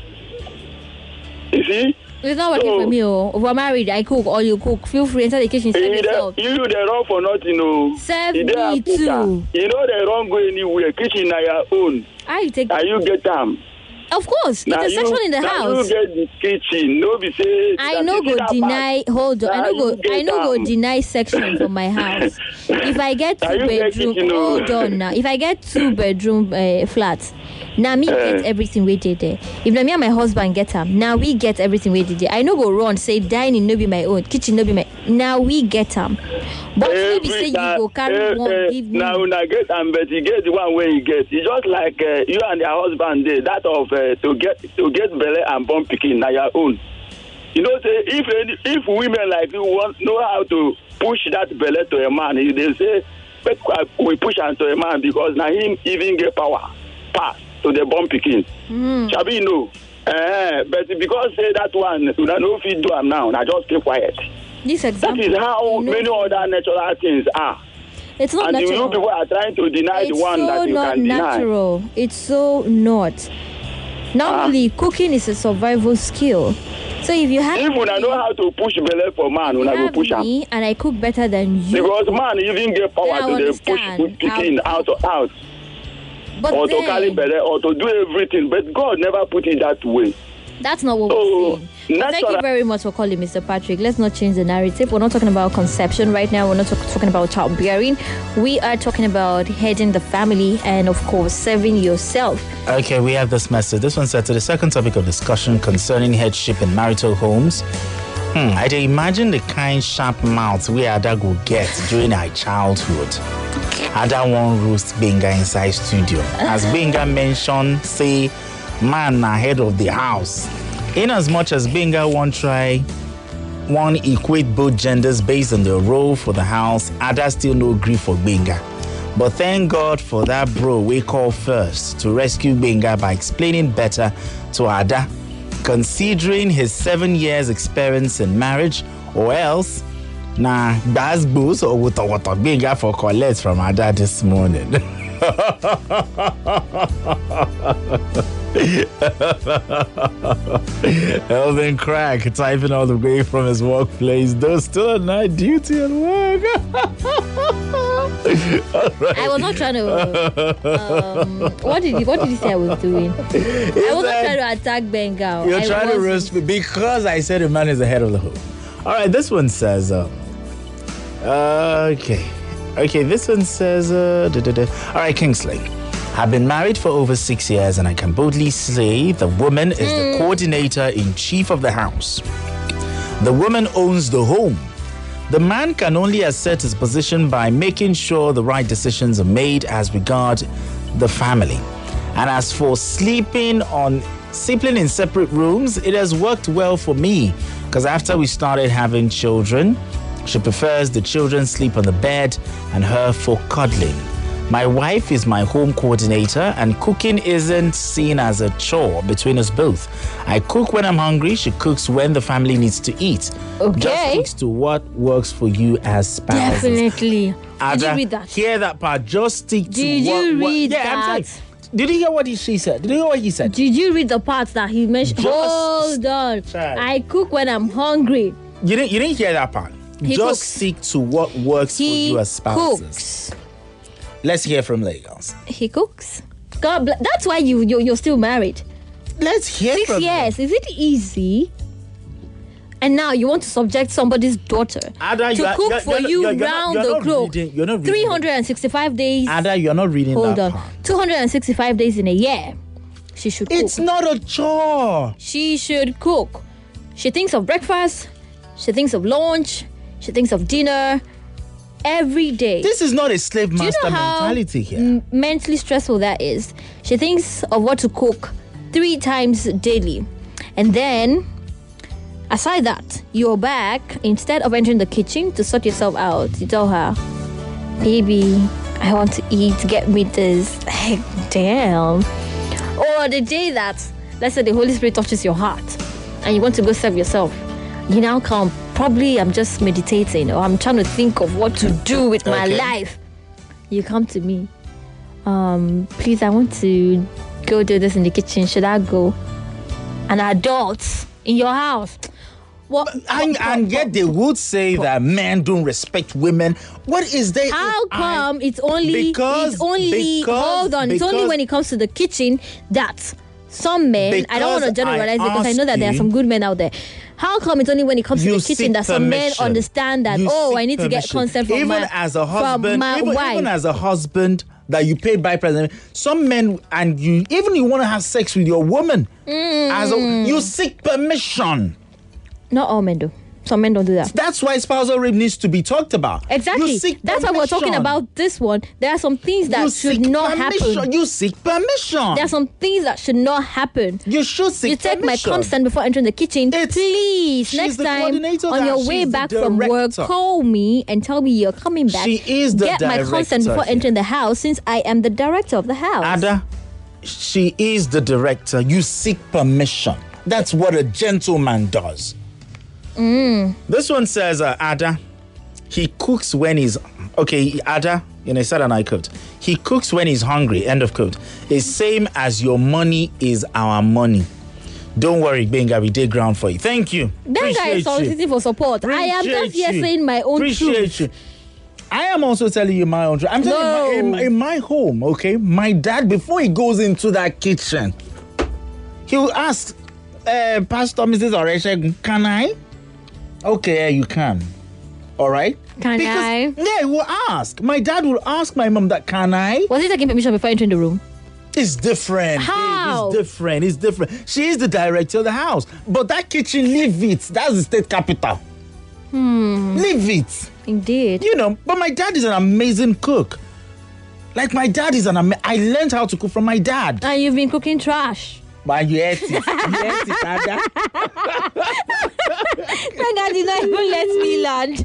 You see? It's not working So- for me. Oh. If we're married, I cook or you cook. Feel free enter the kitchen. Serve You yourself. dey- you they run for nothing, no. Serve You dey me Africa. too. You know they don't go anywhere. Kitchen na your own. How you take? And you get them. Of course, Now it's a section in the now house. you get the kitchen. No be say. I that no you see go that deny. part. Hold on. I Now no you go. get I no go am. deny section for my house. If I get Now two you get bedroom, kitchen, oh. hold on now. If I get two bedroom uh, flats, now me Eh. get everything we did there. If na me and my husband get them, now we get everything we did there. I no go run say dining no be my own, kitchen no be my. Now we get them. But maybe say you time- go carry eh, one eh, give me. Now una get am, but you get the one where you get. It's just like uh, you and your husband did that of uh, to get to get belle and born pikin na your own. You know, say if any, if women like you want know how to push that belle to a man, they say "Make we push am to a man because now him even get power pass to the born pikin. Mm. Shabi know. Uh, but because say that one, you don't know if you do am now, now just keep quiet. This That example. is how no, many other natural things are. It's not And you natural. people are trying to deny It's the one so that you not can deny. natural. It's so not. Normally, cooking is a survival skill. So if you have If me, una know how to push belle for man, you una go have push am. me and I cook better than you. Because man even get power Then I to dey push understand. pikin I'll- out out but or to carry then, belle or to do everything. But God never put it that way. that's not what So, we're saying. But thank you natural- very much for calling, Mister Patrick. Let's not change the narrative. We're not talking about conception right now. We're not talk- talking about childbearing. We are talking about heading the family and, of course, serving yourself. Okay, we have this message. This one said to the second topic of discussion concerning headship in marital homes. Hmm, I dey imagine the kind sharp mouth we Ada go get during our childhood. Ada one roast Benga inside studio. As Benga mentioned, say, man ahead of the house. In as much as Benga won't try, one equate both genders based on their role for the house, Ada still no agree for Benga. But thank God for that bro we call first to rescue Benga by explaining better to Ada. considering his seven years experience in marriage, or else, nah, that's boost or what what being got for Colette from our dad this morning. Elvin Crack typing all the way from his workplace. Though still on night duty at work. Right. I was not trying to. Um, what did you What did you say I was doing? I was not trying to attack Bengal. You're I trying wasn't. to roast me because I said a man is the head of the home. All right, this one says. Uh, okay, okay. This one says. Uh, da, da, da. All right, Kingsley. I've been married for over six years, and I can boldly say the woman is mm. the coordinator in chief of the house. The woman owns the home. The man can only assert his position by making sure the right decisions are made as regard the family. And as for sleeping on sleeping in separate rooms, it has worked well for me because after we started having children, she prefers the children sleep on the bed and her for cuddling. My wife is my home coordinator, and cooking isn't seen as a chore between us both. I cook when I'm hungry. She cooks when the family needs to eat. Okay. Just sticks to what works for you as spouses. Definitely. Ada, Did you read that? Hear that part. Just stick to Did what... you what, read yeah, that? I'm saying, did you hear what he, she said? Did you hear what he said? Did you read the part that he mentioned? Just Hold on. try. I cook when I'm hungry. You didn't, you didn't hear that part. He Just cooks. stick to what works He for you as spouses. cooks. Let's hear from Lagos. He cooks. God bless. That's why you, you, you're still married. Let's hear Six from years. Is it easy? And now you want to subject somebody's daughter Ada, to you are- cook you're- for you're not- you you're- you're not- round you're the not clock. reading- you're not reading three hundred sixty-five days. Ada, you're not reading Hold that on. part. two hundred sixty-five days in a year. She should cook. It's not a chore. She should cook. She thinks of breakfast. She thinks of lunch. She thinks of dinner. Every day. This is not a slave Do you master know how mentality here. m- mentally stressful that is? She thinks of what to cook three times daily. And then, aside that, you're back. Instead of entering the kitchen to sort yourself out, you tell her, baby, I want to eat, get me this. Heck, damn. Or the day that, let's say the Holy Spirit touches your heart and you want to go serve yourself, you now come, probably I'm just meditating or I'm trying to think of what to do with my Okay. life. You come to me. Um, please, I want to go do this in the kitchen. Should I go? An adult in your house. What? And, and yet they would say that men don't respect women. What is there? How come it's only Because- it's only because- hold on, it's only because- when it comes to the kitchen that some men, I don't want to Because generalize I because I know that there are asked some you- good men out there. How come it's only when it comes to You the kitchen seek that some men permission. understand that, You oh, seek I need to get permission. consent from even my, as a from husband, my even, wife. even as a husband that you paid by president. Some men and you even you want to have sex with your woman. Mm. As a, you seek permission. Not all men do. Some men don't do that. That's why spousal rape needs to be talked about. Exactly. You seek That's why we're talking permission. about this one. There are some things that You should seek not permission. happen. You seek permission. There are some things that should not happen. You should seek You take permission. my consent before entering the kitchen. It's- Please, she's next the time coordinator on there. your She's way the back from work, director. call me and tell me you're coming back. She is the Get my consent director before here. entering the house, since I am the director of the house. Ada, she is the director. You seek permission. That's what a gentleman does. Mm. This one says, uh, Ada, he cooks when he's... Okay, Ada, you know, said and I quote. He cooks when he's hungry, end of quote. It's same as your money is our money. Don't worry, Benga, we did ground for you. Thank you. Benga Appreciate is soliciting for support. I am Appreciate just here you. saying my own Appreciate truth. you. I am also telling you my own truth. I'm telling you, No. my, in, in my home, okay, my dad, before he goes into that kitchen, he will ask, uh, Pastor Missus Oreshe, can I? Okay, you can. All right? Can because, I? Yeah, he will ask. My dad will ask my mom that, can I? Was he taking permission before entering the room? It's different. How? It's different. It's different. She is the director of the house. But that kitchen, leave it. That's the state capital. Hmm. Leave it. Indeed. You know, but my dad is an amazing cook. Like, my dad is an amazing... I learned how to cook from my dad. And you've been cooking trash. But you ate it. You ate it, Ada. Benga did not even let me land.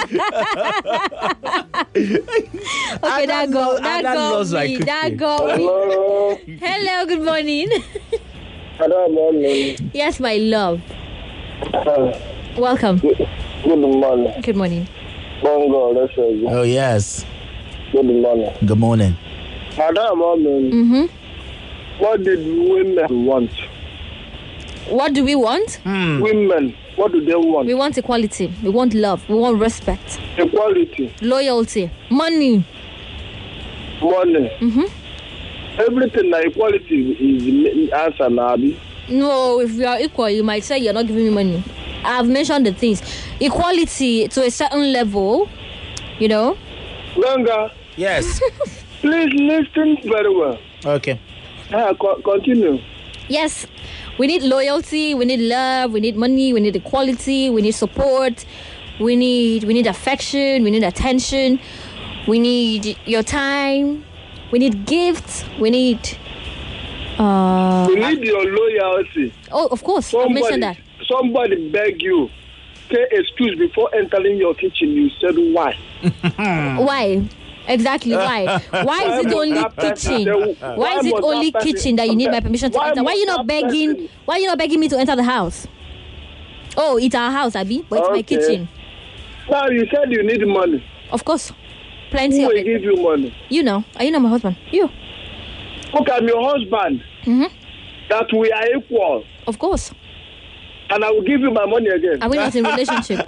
Okay, that go. That Ada got loves my me. That cooking. got me. Hello. Hello, good morning. Hello, morning. Yes, my love. Uh, Welcome. Good, good morning. Good morning. Bongo, let's say. Oh, yes. Good morning. Good morning. Hello, morning. Mm-hmm. What did women want? What do we want? Hmm. Women, what do they want? We want equality. We want love. We want respect. Equality. Loyalty. Money. Money. Mm-hmm. Everything that equality is the answer, Nabi. No, if we are equal, you might say you're not giving me money. I've mentioned the things. Equality to a certain level, you know. Ganga, Yes. please listen very well. Okay. Ah, co- continue. Yes, we need loyalty, we need love, we need money, we need equality, we need support, we need we need affection, we need attention, we need your time, we need gifts, we need uh We need your loyalty. oh, of course, I Somebody, mentioned that. somebody beg you, say excuse before entering your kitchen. You said why? Why? Exactly, why? Why is it only kitchen? Why is it only kitchen that you need my permission to enter? Why are you not begging? Why are you not begging me to enter the house? Oh, it's our house, Abby, but it's my Okay. kitchen. Now you said you need money. Of course, plenty Who of will it. give you money? You know, are you not my husband? You. Look, I'm your husband. Mm-hmm. That we are equal, Of course. and I will give you my money again. Are we not in a relationship?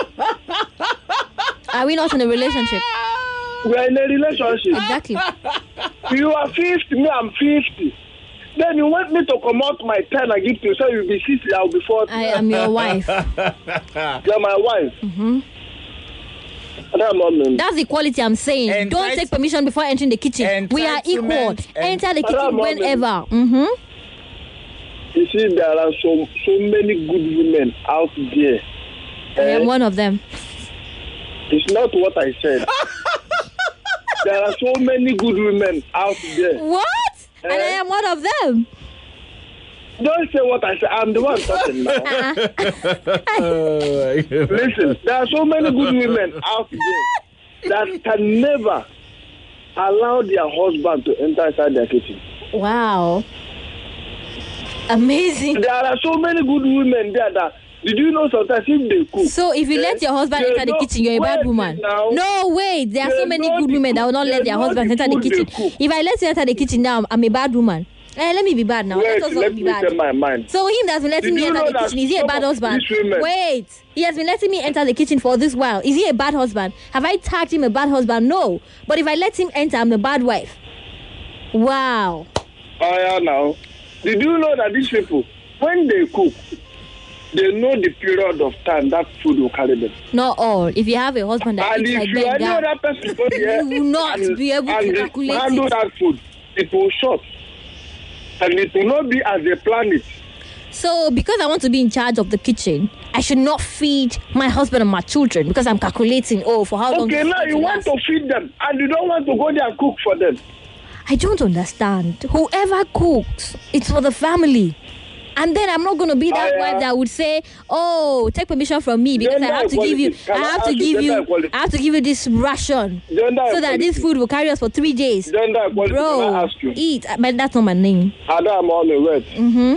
Are we not in a relationship? We are in a relationship. Exactly. You are fifty, me I'm fifty. Then you want me to come out my ten and give to you, so you'll be sixty, I'll be forty. I am your wife. You're my wife. Mm-hmm. That's That's the quality I'm saying. And Don't right- take permission before entering the kitchen. We are equal. Entitlement and- Enter the kitchen Madam, whenever. Mm-hmm. You see, there are so so many good women out there. I am Eh, one of them. It's not what I said. There are so many good women out there. What? And I Eh? am one of them. Don't say what I said. I'm the one talking now. Listen, there are so many good women out there that can never allow their husband to enter inside their kitchen. Wow. Amazing. There are so many good women there that, did you know sometimes if they cook? So if you eh, let your husband they enter the know- kitchen, you're a bad wait woman. now. No, wait. There are They so many know good the women that will cook- not let they their know husbands the enter the food they kitchen. cook. If I let you enter the kitchen now, I'm a bad woman. Eh, let me be bad now. Wait, let us let not be me bad. tell my mind. So him that's been letting Did me you enter know the that kitchen, is he a some bad of husband? these women- Wait. He has been letting me enter the kitchen for this while. Is he a bad husband? Have I tagged him a bad husband? No. But if I let him enter, I'm a bad wife. Wow. Oh yeah, now. Did you know that these people, when they cook, they know the period of time that food will carry them. Not all. If you have a husband that And eats if like you any Benga, other person go there you will not and, be able to and calculate handle it. that food, it will short. And it will not be as they plan it. So because I want to be in charge of the kitchen, I should not feed my husband and my children because I'm calculating, oh, for how long. Okay, this now food you will want last. to feed them and you don't want to go there and cook for them. I don't understand. Whoever cooks, it's for the family. And then I'm not going to be that I, uh, wife that would say, "Oh, take permission from me because I Gender have to give you, equality. Can I I have to ask you give gender you, equality? I have to give you this ration Gender so that this equality. food will carry us for three days." Gender equality, can I Bro, ask you? eat. But that's not my name. Adam on the word. Mm-hmm.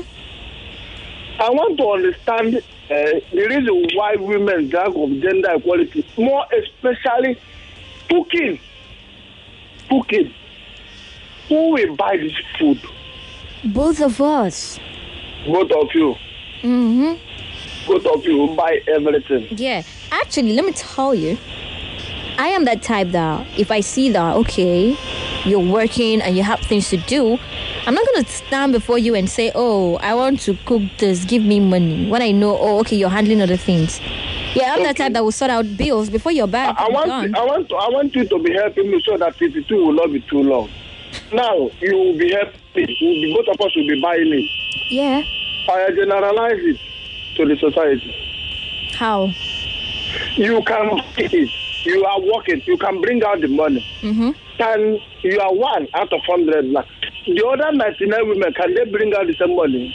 I want to understand uh, the reason why women drag of gender equality, more especially cooking. Cooking. Who will buy this food? Both of us. Both of you. Mm-hmm. Both of you will buy everything. Yeah. Actually, let me tell you, I am that type that if I see that, okay, you're working and you have things to do, I'm not going to stand before you and say, "Oh, I want to cook this, give me money." When I know, oh, okay, you're handling other things. Yeah, I'm that type that will sort out bills before you're back. I, I want done. I want to, I want you to be helping me so that fifty-two will not be too long. Now you will be helping me. We'll be, both of us will be buying it. Yeah. I generalize it to the society. How? You can buy it. You are working. You can bring out the money. Mm-hmm. And you are one out of hundred now. The other ninety-nine women, can they bring out the same money?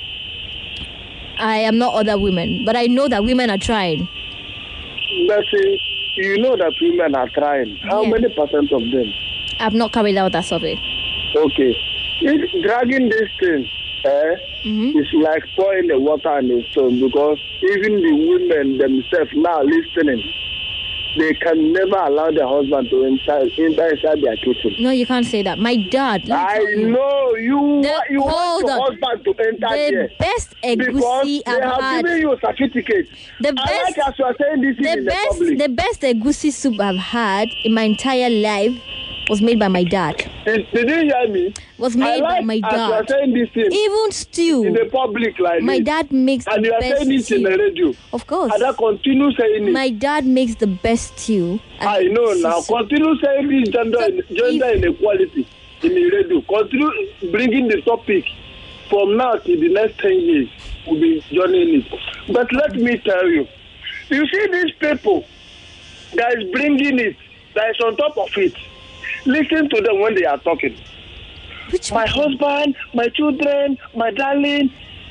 I am not other women, but I know that women are trying. But see, you know that women are trying. How Yeah. many percent of them? I've not carried out that survey. Okay. If dragging this thing eh, Mm-hmm. it's like pouring the water on the stone, because even the women themselves now listening, they can never allow their husband to enter, enter inside their kitchen. No, you can't say that. My dad. let me I tell you, know you. The- wa- you want hold your on. husband to enter the there best because egusi they I've have had. given you a certificate. The I best- like as you are saying this The in the best, public. the best egusi soup I've had in my entire life was made by my dad. Did, did you hear me? Was I made by like my as you are dad. saying this thing Even stew. in the public like My this, dad makes and the you are best saying this in the stew. radio. Of course. And I continue saying it. My dad makes the best stew. and I know egusi now. soup. Continue saying this gender, So gender if- inequality in the radio. Continue bringing the topic from now to the next ten years. We'll be joining it. But let me tell you, you see these people that is bringing it, that is on top of it. Listen to them when they are talking. Which My husband, my children, my darling.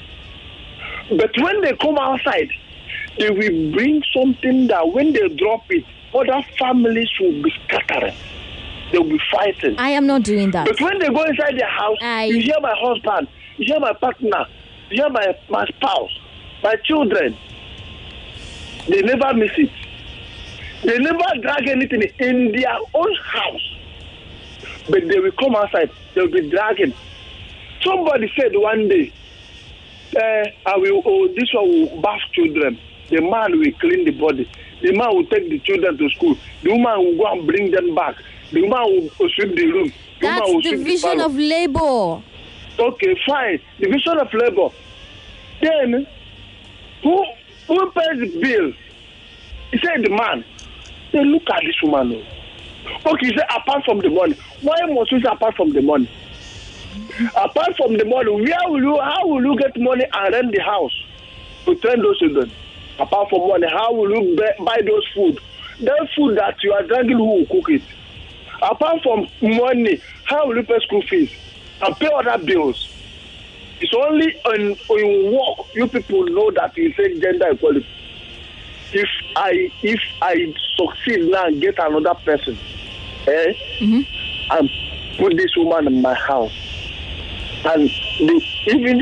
But when they come outside, they will bring something that when they drop it, other families will be scattering. They will be fighting. I am not doing that. But when they go inside their house, I- you hear my husband, you hear my partner, you hear my, my spouse, my children. They never miss it. They never drag anything in their own house. But they will come outside, they will be dragging. Somebody said one day, uh, I will, oh, this one will bath children. The man will clean the body. The man will take the children to school. The woman will go and bring them back. The woman will sweep the room. The woman will That's sweep the division parlor. of labor. Okay, fine. Division of labor. Then, who who pays the bill? He said the man. Say, look at this woman. oh. Okay, he said apart from the money. Why must we say apart from the money? Apart from the money, where will you? How will you get money and rent the house to train those children? Apart from money, how will you buy, buy those food? That food that you are drinking, who will cook it? Apart from money, how will you pay school fees and pay other bills? It's only in, in work you people know that you say gender equality. If I if I succeed now and get another person, eh, Mm-hmm. and put this woman in my house, and the, even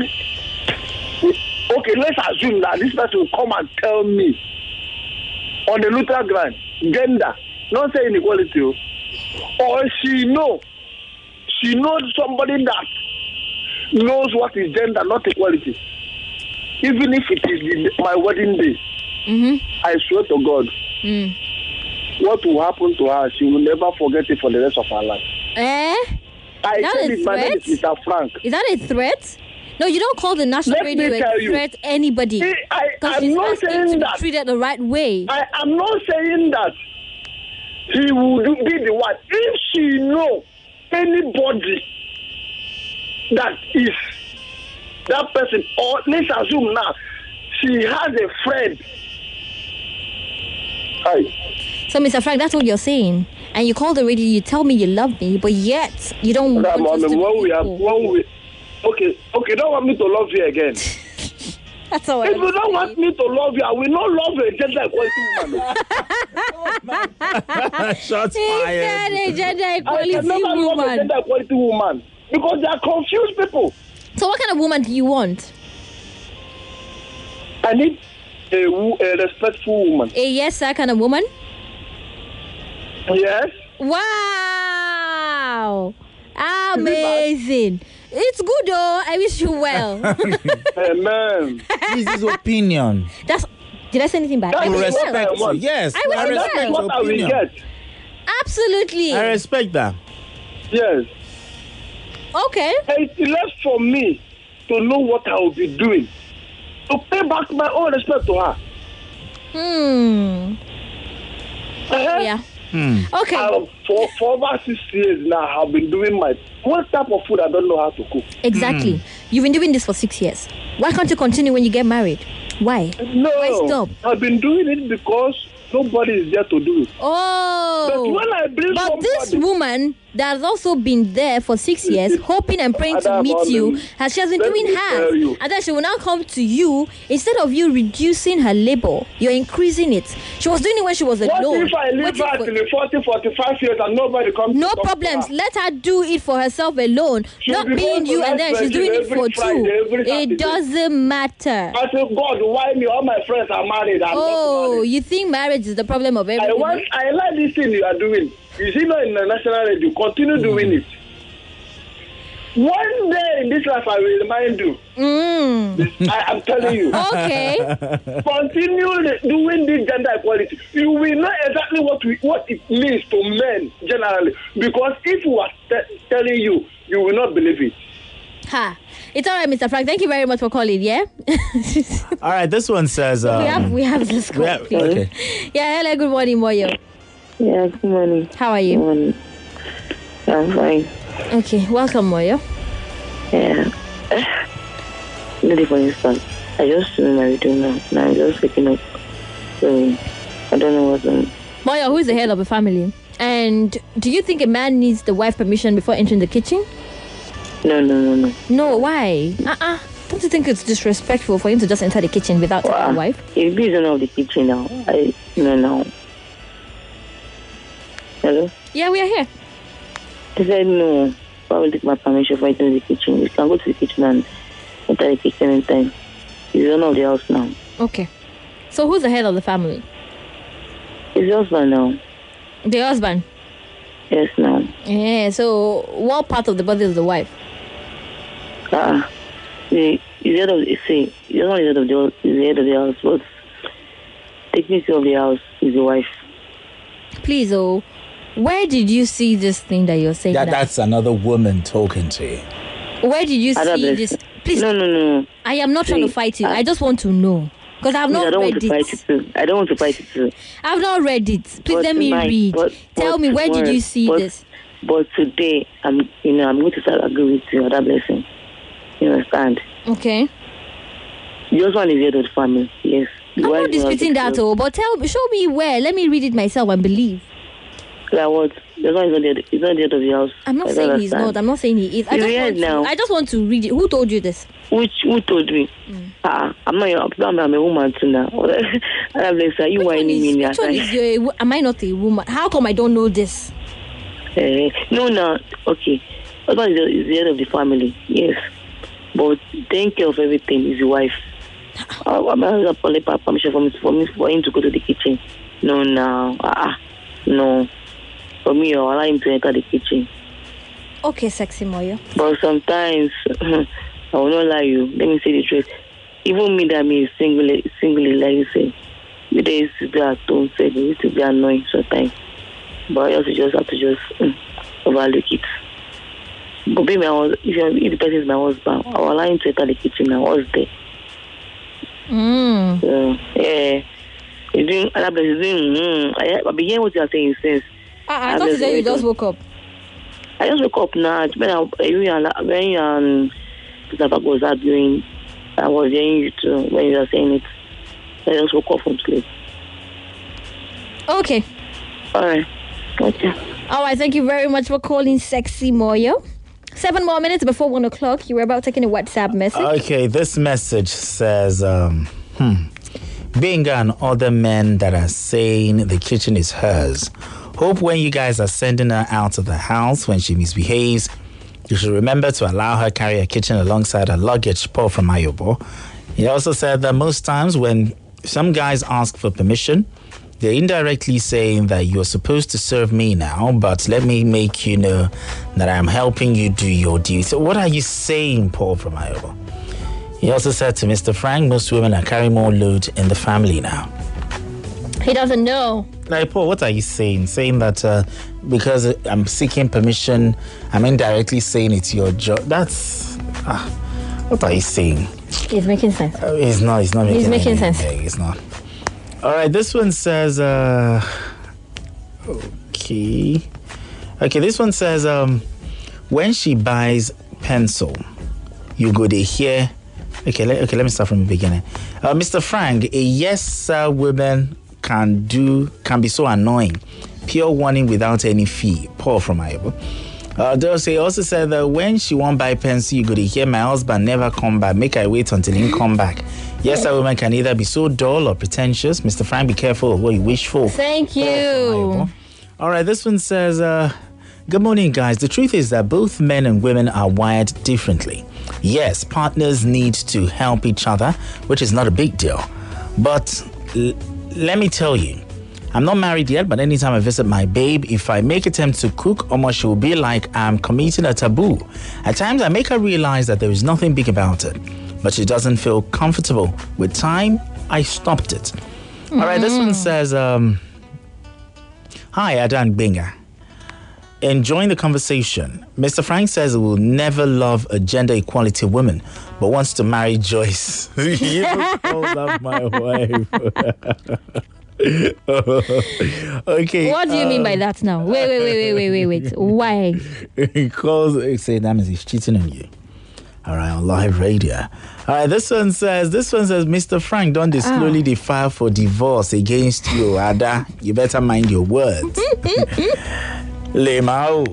okay, let's assume that this person will come and tell me on the neutral ground, gender, not say inequality, oh, or she know, she knows somebody that knows what is gender, not equality. Even if it is the, my wedding day, Mm-hmm. I swear to God, Mm. what will happen to her, she will never forget it for the rest of her life. Eh? I That said is it, my name is threat? Mister Frank. Is that a threat? No, you don't call the national Let me radio tell a you. threat anybody. See, I, Because I'm she's not asking saying to be that. treated the right way. I am not saying that he would be the one. If she know anybody that is that person, or let's assume now, she has a friend. Hi. So, Mister Frank, that's what you're saying. And you call the radio, you tell me you love me, but yet you don't That want us moment, to when be we have, equal. when we, okay, okay, don't want me to love you again. That's all If I'm you don't saying. want me to love you, I will not love a gender equality woman. Shots He said fired. a gender I equality can never love a woman. gender equality woman because they are confused people. So, what kind of woman do you want? I need a, wo- a respectful woman. A yes sir kind of woman? Yes. Wow! Amazing. It's good though. I wish you well. Amen. This is opinion. That's. Did I say anything bad? That I You is wish what you respect well. I want. you. Yes. I wish I you respect well. your What I will opinion. get. Absolutely. I respect that. Yes. Okay. It's left for me to know what I will be doing. To pay back my own respect to her. Hmm. Uh-huh. Yeah. Hmm. Okay. Uh, for, for over six years now, I've been doing my... What type of food I don't know how to cook? Exactly. You've been doing this for six years. Why can't you continue when you get married? Why? No. Why stop? I've been doing it because nobody is there to do it. But Oh. when I bring But somebody... this woman that has also been there for six years, hoping and praying to meet you, as she has been doing hers. And then she will now come to you. Instead of you reducing her labor, you're increasing it. She was doing it when she was alone. What if I live her till the forty, forty-five years and nobody comes No to talk problems. to her? Let her do it for herself alone. She'll not be being going to you and then Las she's doing Vegas it for every Friday, two. every Saturday. It doesn't matter. I said, God, why me? All my friends are married. I'm Oh, not married. you think marriage is the problem of I everything? want. I like this thing you are doing. You see, not in the national radio. Continue Mm. doing it. One day in this life, I will remind you. Mm. I am telling you. Okay. Continue doing this gender equality. You will know exactly what we, what it means to men generally. Because if we are t- telling you, you will not believe it. Ha. It's all right, Mister Frank. Thank you very much for calling, yeah? All right, this one says... Um, we have we have this call, we have- please. okay. Yeah, hello, good morning, Moyo. Yeah, good morning. How are you? Good morning. I'm fine. Okay, welcome, Moyo. Yeah. Maybe for instance, I just married now. Now I'm just waking up. So, I don't know what's on. Moyo, who is the head of the family? And do you think a man needs the wife permission before entering the kitchen? No, no, no, no. No, why? Uh-uh. Don't you think it's disrespectful for him to just enter the kitchen without telling the wife? If he's out of the kitchen now, I no, no. Hello? Yeah, we are here. He said no. I will take my permission for entering the kitchen. You can go to the kitchen and enter the kitchen anytime. He's owner of the house now. Okay. So who's the head of the family? His husband now. The husband? Yes, now. Yeah, so what part of the body is the wife? Ah, the he's the head of the see, he's not the head of the house, he's the head of the house, but technically of the house is the wife. Please, oh, where did you see this thing that you're saying? That, that? that's another woman talking to you. Where did you I don't see bless this? Please, No, no, no. I am not trying to See, fight you. I- I just want to know. Because I've Please, I not don't want read to fight it. it too. I don't want to fight it too. I've not read it. Please But let me tonight- read. but- Tell but me, where did tomorrow- you see but- this? But today, I'm, you know, I'm going to start agreeing with you. That blessing. You understand? Okay. The husband is the head of the family. Yes. The I'm wife not will have disputing the that, clothes. oh, but tell me, show me where. Let me read it myself and believe. Like what? The husband is not the head, he's not the head of the house. I'm not I saying don't he's not. understand. I'm not saying he is. I He's just, here want to, now. I just want to read it. Who told you this? Which who told me? Mm. Ah, I'm not. your- I'm, I'm a woman too now. I'm like, sir, you Which one whining is, me? which one is your, am I not a woman? How come I don't know this? Uh, no, no. Okay, husband is the, is the head of the family. Yes, but taking care of everything is the wife. Oh, I'm not going to permission for me, for me for him to go to the kitchen. No, no, ah, no. For me, I'll allow him to enter the kitchen. Okay, sexy Moyo. But sometimes, I will not lie you. Let me say the truth. Even me that me single, single, like you say, the days to be at home, say, it used to be annoying sometimes. But I also just have to just mm, overlook it. But be my husband, if, you're, if the person is my husband, I will allow him to enter the kitchen and what's there. Mm. So, yeah. You're doing, other places doing, mm, I, I began what you are saying since. I, I thought you said you just woke up. I just woke up now. When I, when you and Mister Park was arguing, I was hearing you too when you were saying it. I just woke up from sleep. Okay. All right. Okay. All right. Thank you very much for calling, sexy Moyo. Seven more minutes before one o'clock. You were about taking a WhatsApp message. Okay, this message says, um, hmm, Benga and other men that are saying the kitchen is hers. Hope when you guys are sending her out of the house when she misbehaves, you should remember to allow her carry her kitchen alongside her luggage. Paul from Ayobo. He also said that most times when some guys ask for permission, they're indirectly saying that you're supposed to serve me now, but let me make you know that I'm helping you do your duty. So what are you saying, Paul from Ayobo? He also said to Mister Frank, most women are carrying more load in the family now. He doesn't know. Like, Paul, what are you saying? Saying that uh, because I'm seeking permission, I'm indirectly saying it's your job. That's... Uh, what are you saying? He's making sense. Uh, it's not, it's not making He's making any- sense. It's not. All right, this one says... Uh, okay. Okay, this one says, um, when she buys pencil, you go to hear... Okay, let, okay, let me start from the beginning. Uh, Mister Frank, a yes sir woman can do can be so annoying. Pure warning without any fee. Paul from Iowa. Uh, Dorothy also said that when she won't buy pencil, you go to hear my husband never come back. Make I wait until he come back. Yes, a woman can either be so dull or pretentious. Mister Frank, be careful of what you wish for. Thank you. All right, this one says, uh, good morning, guys. The truth is that both men and women are wired differently. Yes, partners need to help each other, which is not a big deal. But l- let me tell you, I'm not married yet, but anytime I visit my babe, if I make attempt to cook, almost she will be like I'm committing a taboo. At times, I make her realize that there is nothing big about it, but she doesn't feel comfortable. With time, I stopped it. Mm. All right, this one says, um, hi, Adan Binga. Enjoying the conversation. Mister Frank says he will never love a gender equality woman, but wants to marry Joyce. He even calls up my wife. Okay. What do you um, mean by that now? Wait, wait, wait, wait, wait, wait, wait. Why? He calls, he say that means he's cheating on you. All right, on live radio. All right, this one says, this one says, Mister Frank, don't they slowly ah. file for divorce against you, Ada? You better mind your words. Lemao.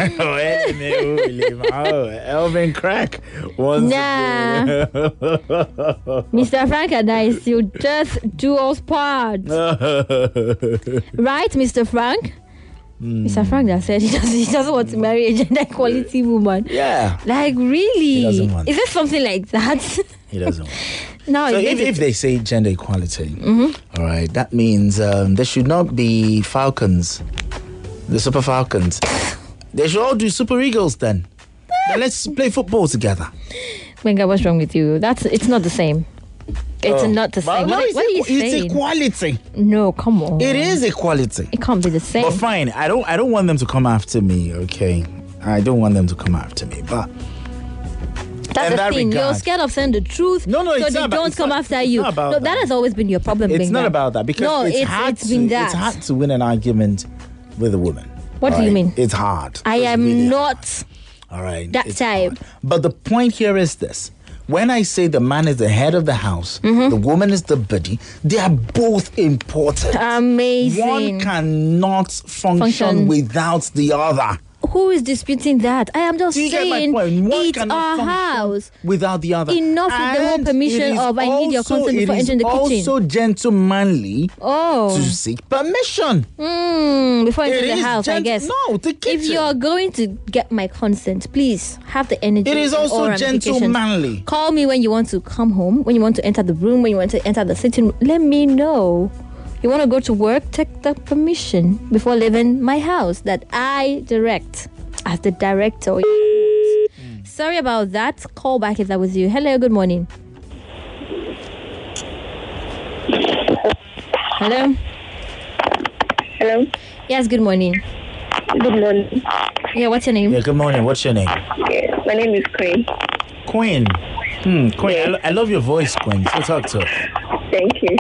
Lemao. Elvin Crack. Once nah. Mister Frank and I still just do us part. Right, Mister Frank? Mm. Mister Frank that said he doesn't, he doesn't want to marry a gender equality woman. Yeah. Like, really? He doesn't want Is it something like that? He doesn't want No, so if, if they say gender equality, mm-hmm. all right, that means um, there should not be falcons. The Super Falcons. They should all do Super Eagles then. Then let's play football together. Benga, what's wrong with you? That's it's not the same. It's oh. not the same. No, what, it's, what are you it's saying? equality. No, come on. It is equality. It can't be the same. But fine, I don't I don't want them to come after me, okay? I don't want them to come after me, but that's the that thing. regard, you're scared of saying the truth, no, no, so it's they not don't about, come not, after you. No, that. that has always been your problem. It's Benga. not about that because no, it's, it's, hard it's to, been that. It's hard to win an argument with a woman. What all do right? you mean? It's hard. I it's am really not hard. All right, that type. Hard. But the point here is this. When I say the man is the head of the house, mm-hmm. the woman is the body, they are both important. Amazing. One cannot function, function. without the other. Who is disputing that? I am just saying it's our house without the other. Enough and with the whole permission of I need your consent before entering the kitchen. It is also gentlemanly oh. to seek permission. Mm, before entering the house, gent- I guess. No, the kitchen. If you are going to get my consent, please have the energy. It is also gentlemanly. Call me when you want to come home, when you want to enter the room, when you want to enter the sitting room. Let me know. You want to go to work, take the permission before leaving my house that I direct as the director. Mm. Sorry about that. Call back if that was you. Hello, good morning. Hello? Hello? Yes, good morning. Good morning. Yeah, what's your name? Yeah, good morning. What's your name? Yeah, my name is Queen. Queen? Hmm, Queen, yeah. I, lo- I love your voice, Queen. So talk to us. Thank you.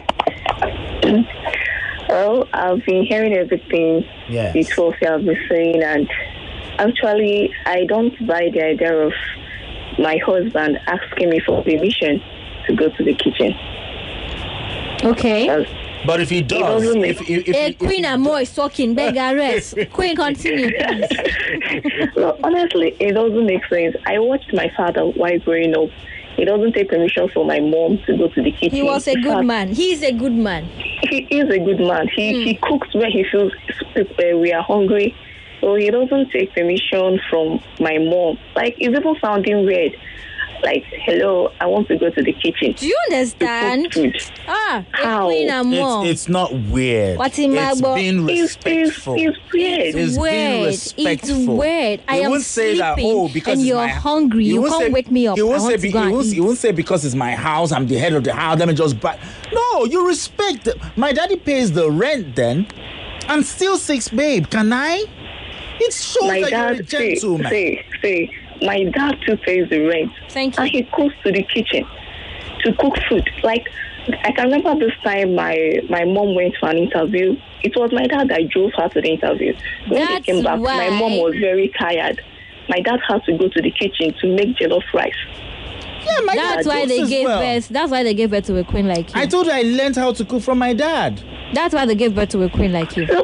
Well, I've been hearing everything yes. the two of you have been saying, and actually, I don't buy the idea of my husband asking me for permission to go to the kitchen. Okay. As but if he does, if, if, if, hey, if, Queen if and Mo is talking, beg arrest. Queen, continue, please. No, honestly, it doesn't make sense. I watched my father while growing up. He doesn't take permission from my mom to go to the kitchen. He was a In good fact, man. He is a good man. He is a good man. He mm. he cooks when he feels uh, we are hungry. So he doesn't take permission from my mom. Like, it's even sounding weird. Like, hello, I want to go to the kitchen. Do you understand? Ah, how? It's, it's not weird. What's in my It's bo- being respectful. It's, it's, it's weird. It's weird. being respectful. It's weird. I am say that, oh, because and you're my, hungry. You can't say, wake me up. You won't, I say, be, you, won't, you won't say because it's my house, I'm the head of the house, let me just buy. No, you respect it. My daddy pays the rent then and still six, babe. Can I? It shows my that dad, you're a gentleman. Say, say, say. My dad too pays the rent. Thank you. And he goes to the kitchen to cook food. Like, I can remember this time my, my mom went for an interview. It was my dad that drove her to the interview. When That's they came back, why... my mom was very tired. My dad had to go to the kitchen to make jollof rice. Yeah, my That's dad why they gave well. birth. That's why they gave birth to a queen like you. I told you I learned how to cook from my dad. That's why they gave birth to a queen like you. So he, he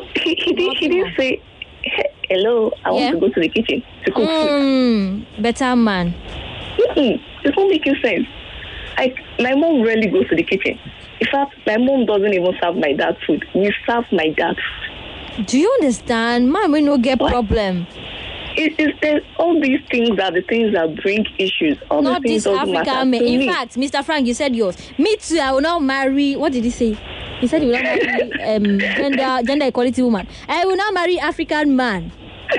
he, did, he didn't say, hello, I yeah. want to go to the kitchen to cook mm, food. Better man. Mm-mm, it's not making sense. I, my mom rarely goes to the kitchen. In fact, my mom doesn't even serve my dad food. We serve my dad food. Do you understand? Man, we no get what? problem. It is there, all these things are the things that bring issues. All not the things this African man. In me. fact, Mister Frank, you said yours. Me too. I will not marry. What did he say? He said he will not marry um, gender gender equality woman. I will not marry African man.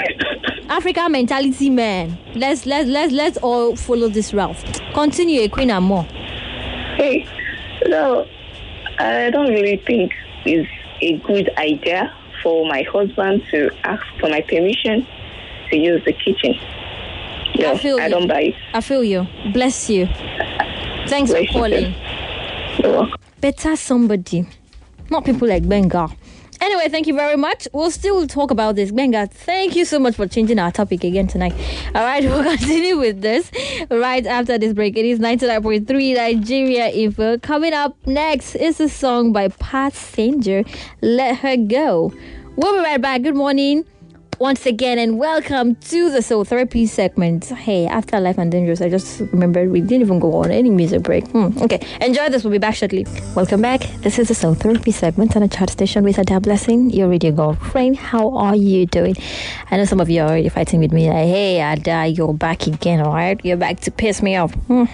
African mentality man. Let's let's let's let's all follow this route. Continue, Queen and more. Hey, no, I don't really think it's a good idea for my husband to ask for my permission to use the kitchen. No, I feel I you. don't buy it. I feel you. Bless you. Thanks Bless for calling. You're welcome. Better somebody. Not people like Benga. Anyway, thank you very much. We'll still talk about this. Benga, thank you so much for changing our topic again tonight. All right, we'll continue with this right after this break. It is ninety-nine point three Nigeria Info. Coming up next is a song by Pat Sanger, Let Her Go. We'll be right back. Good morning once again, and welcome to the Soul Therapy segment. Hey, after Life and Dangerous, I just remembered we didn't even go on any music break. Hmm. Okay, enjoy this. We'll be back shortly. Welcome back. This is the Soul Therapy segment on a chat station with Ada Blessing, your radio girlfriend. How are you doing? I know some of you are already fighting with me. Like, hey, Ada, you're back again, all right? You're back to piss me off. Hmm.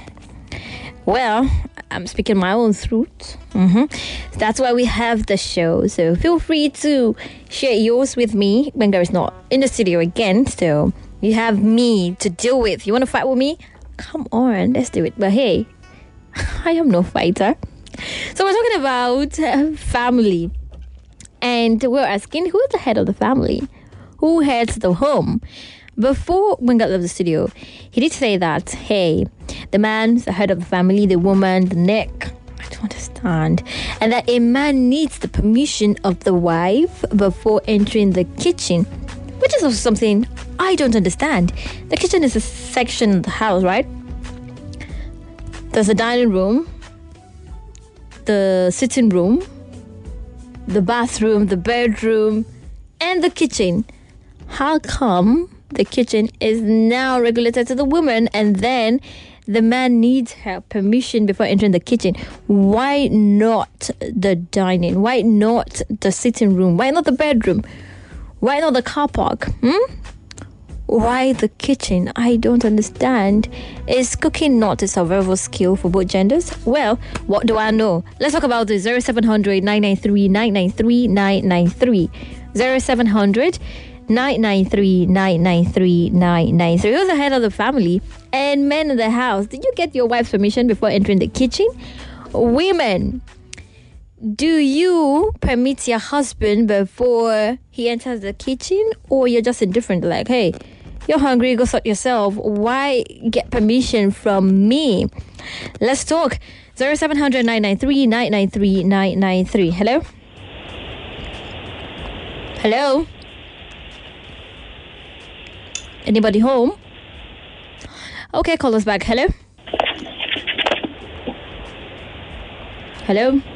Well, I'm speaking my own truth. Mm-hmm. That's why we have the show. So feel free to share yours with me. Benga is not in the studio again, so you have me to deal with. You want to fight with me? Come on, let's do it. But hey, I am no fighter. So we're talking about uh, family. And we're asking, who's the head of the family? Who heads the home? Before Benga left the studio, he did say that, hey, the man's the head of the family, the woman, the neck. I don't understand. And that a man needs the permission of the wife before entering the kitchen, which is also something I don't understand. The kitchen is a section of the house, right? There's a dining room, the sitting room, the bathroom, the bedroom, and the kitchen. How come the kitchen is now regulated to the woman, and then the man needs her permission before entering the kitchen? Why not the dining? Why not the sitting room? Why not the bedroom? Why not the car park? Hmm? Why the kitchen? I don't understand. Is cooking not a survival skill for both genders? Well, what do I know? Let's talk about this. zero seven hundred nine nine three nine nine three nine nine three. zero seven hundred nine nine three nine nine three nine nine three. Who's the head of the family? And men in the house, did you get your wife's permission before entering the kitchen? Women, do you permit your husband before he enters the kitchen? Or you're just indifferent, like, hey, you're hungry, go sort yourself. Why get permission from me? Let's talk. zero seven hundred nine nine three nine nine three nine nine three. Hello? Hello? Anybody home? Okay, call us back. Hello? Hello?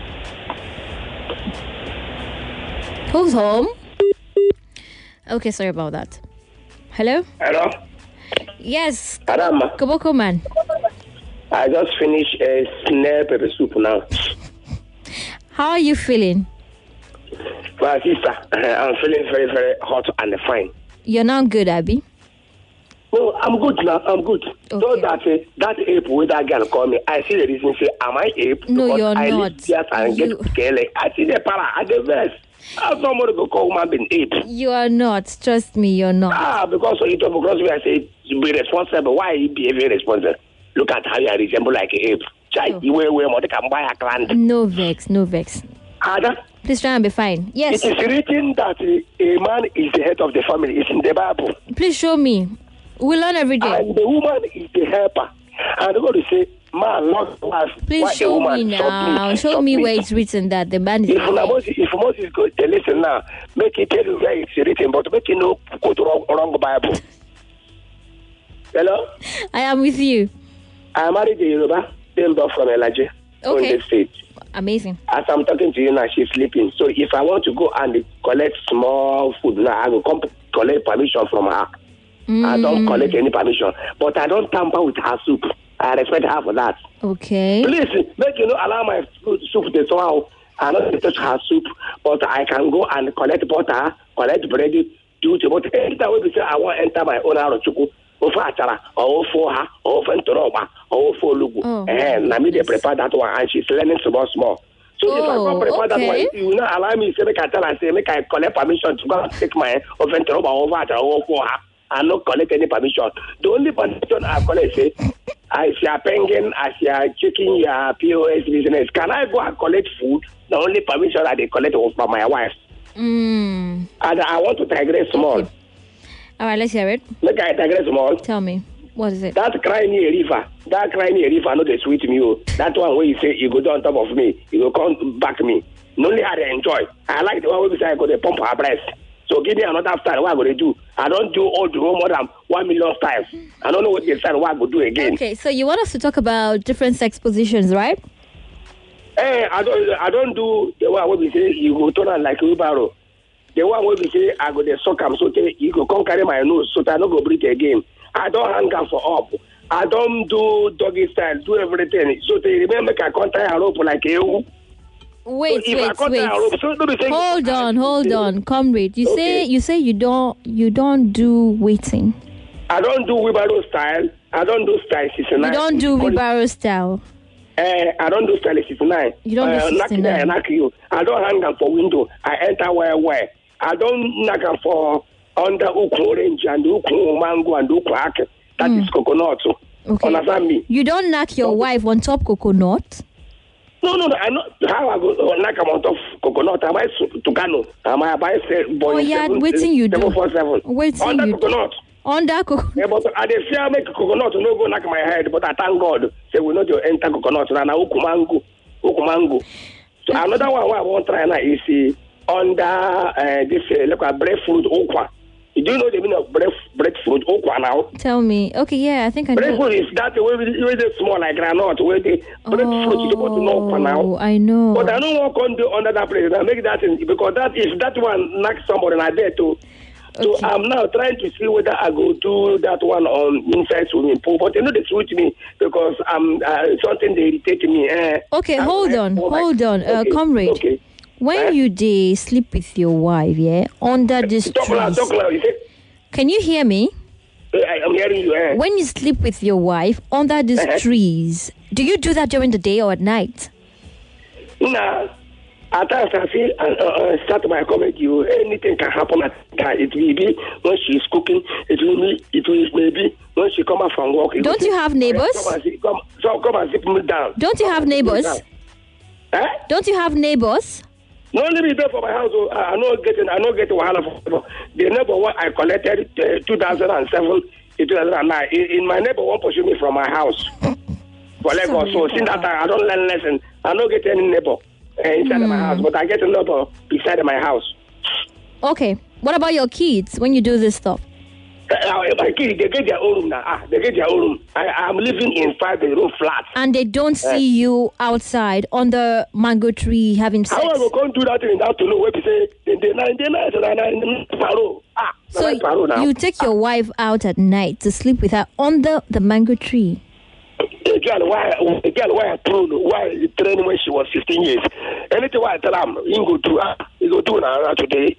Who's home? Okay, sorry about that. Hello? Hello? Yes. Adam. Koboko man. I just finished a snail pepper soup now. How are you feeling? My sister, I'm feeling very, very hot and fine. You're not good, Abby. No, I'm good now. I'm good. Okay. So that uh, that ape with that girl call me, I see the reason. Say, am I ape? No, because you're I not. Live here and You... get scale. I see the para at the verse. How somebody go call man being ape? You are not. Trust me, you're not. Ah, because of it, because we I say be responsible. Why you behave responsible? Look at how you resemble like an ape. Chai, Oh. you wear wear more can buy a clan. No vex, no vex. Ada. Please try and be fine. Yes. It is written that a, a man is the head of the family. It's in the Bible. Please show me. We learn every day. And the woman is the helper. And they're going to say, man, not wife. Please why show a woman me now. submit, Show me submit. where it's written that the man is. If Moses, if Moses go to listen now, make it tell you where it's written, but make you know go to wrong, wrong Bible. Hello? I am with you. I married a Yoruba, then from Elaje, Okay. on the state. Amazing. As I'm talking to you now, she's sleeping. So if I want to go and collect small food now, I will come collect permission from her. Mm. I don't collect any permission. But I don't tamper with her soup. I respect her for that. Okay. Please, make you not allow my food, soup to somehow. I don't touch her soup, but I can go and collect butter, collect bread, do it. But anytime we say I want to enter my own house, or for Achara, or for her, or for Ntoroba, or for Lugu. Oh, and I mean, they prepare that one, and she's learning small, small. So oh, if I go prepare okay. that one, you will not allow me to make I tell her, say, make I collect permission to go and take my or Ntoroba, or for Achara, or for her. I not collect any permission. The only permission I collect is, I see a penguin, I see a chicken, your P O S business. Can I go and collect food? The only permission that they collect was from my wife. Mm. And I want to digress small. Okay. All right, let's hear it. Look, I digress small. Tell me, what is it? That cry near a river. That cry near a river, not a sweet me. That one where you say you go down top of me, you will come back me. Not only I enjoy. I like the one where you say I go to pump her breast. So give me another style. What I'm going to do? I don't do all the more than one million styles. I don't know what the style what I'm going to do again. Okay, so you want us to talk about different sex positions, right? Hey, I don't, I don't do the one where we say you go turn on like a wheelbarrow. The one where we say I go the sock am so you go come carry my nose so that I don't go breathe again. I don't hang up for up. I don't do doggy style, do everything. So they remember I can't tie a rope like you. Wait, so wait, wait. Rope, so say, hold on, hold on, comrade. You okay. say you say you don't you don't do waiting. I don't do wheelbarrow style. I don't do style sixty-nine. You don't do wheelbarrow style. Uh, I don't do style sixty-nine. You don't do sixty-nine. I knock you. I don't hang up for window. I enter where where. I don't knock up for under uku orange and uku mango and uku ake. That mm. is coconut. Okay. Understand me? You don't knock your okay. wife on top coconut? No, no, no. I know how I go knock him on top coconut. I buy Tucano. I buy boy. Oh yeah, seven, waiting you seven, do. Four, seven. Waiting under you coconut. Do. Under coconut. Yeah, but I dey fear make coconut no go knock my head. But I thank God. Say we not to enter coconut. Na uku mango, uku mango. So okay. Another one I want to try now is uh, under uh, this uh, like a breadfruit okwa. Do you know the meaning of bread, breadfruit okwa now? Tell me. Okay, yeah, I think I know. Breadfruit is that way it's small like granite. Where the breadfruit oh, you go to know okwa now. I know. But I don't want to do under that place. I make that in, because that if that one knocks somebody in there too. So okay. I'm now trying to see whether I go do that one on inside swimming pool. But you know they suit me because I'm uh, something they irritate me. Eh? Okay, I'm, hold on, I'm, hold on, uh, okay. comrade. Okay. When eh? you day sleep with your wife, yeah, under this talk trees. Loud, talk loud, you can you hear me? I, I'm hearing you. Eh? When you sleep with your wife under these uh-huh. trees, do you do that during the day or at night? Nah. At times I feel uh, uh, start my comment. You anything can happen at that. It will be when she's cooking. It will be. It will maybe when she come out from work. Don't you have neighbors? Come and sit, come, so come and sit me down. Don't you have neighbors? Eh? Don't you have neighbors? No, let me there for my house. I, I know getting. I know getting wahala for the neighbor. What I collected uh, two thousand and seven, two thousand and nine. In, in my neighbor won't pursue me from my house for Lagos. So since that time, I don't learn lesson. I don't get any neighbor. Uh, inside mm. of my house, but I get a neighbor beside my house. Okay. What about your kids when you do this stuff? Uh, my kids, they get their own room now. Ah, they get their own room. I, I'm living in five-bedroom flat. And they don't see uh, you outside on the mango tree having sex? How I go come do that in the afternoon where they say, they nine, they nine, they nine, paro. Ah, so you take your ah. wife out at night to sleep with her under the mango tree? A girl, why, a girl, why I told why trained when she was fifteen years. Anything why I tell him, he go do, ah, he go do now today.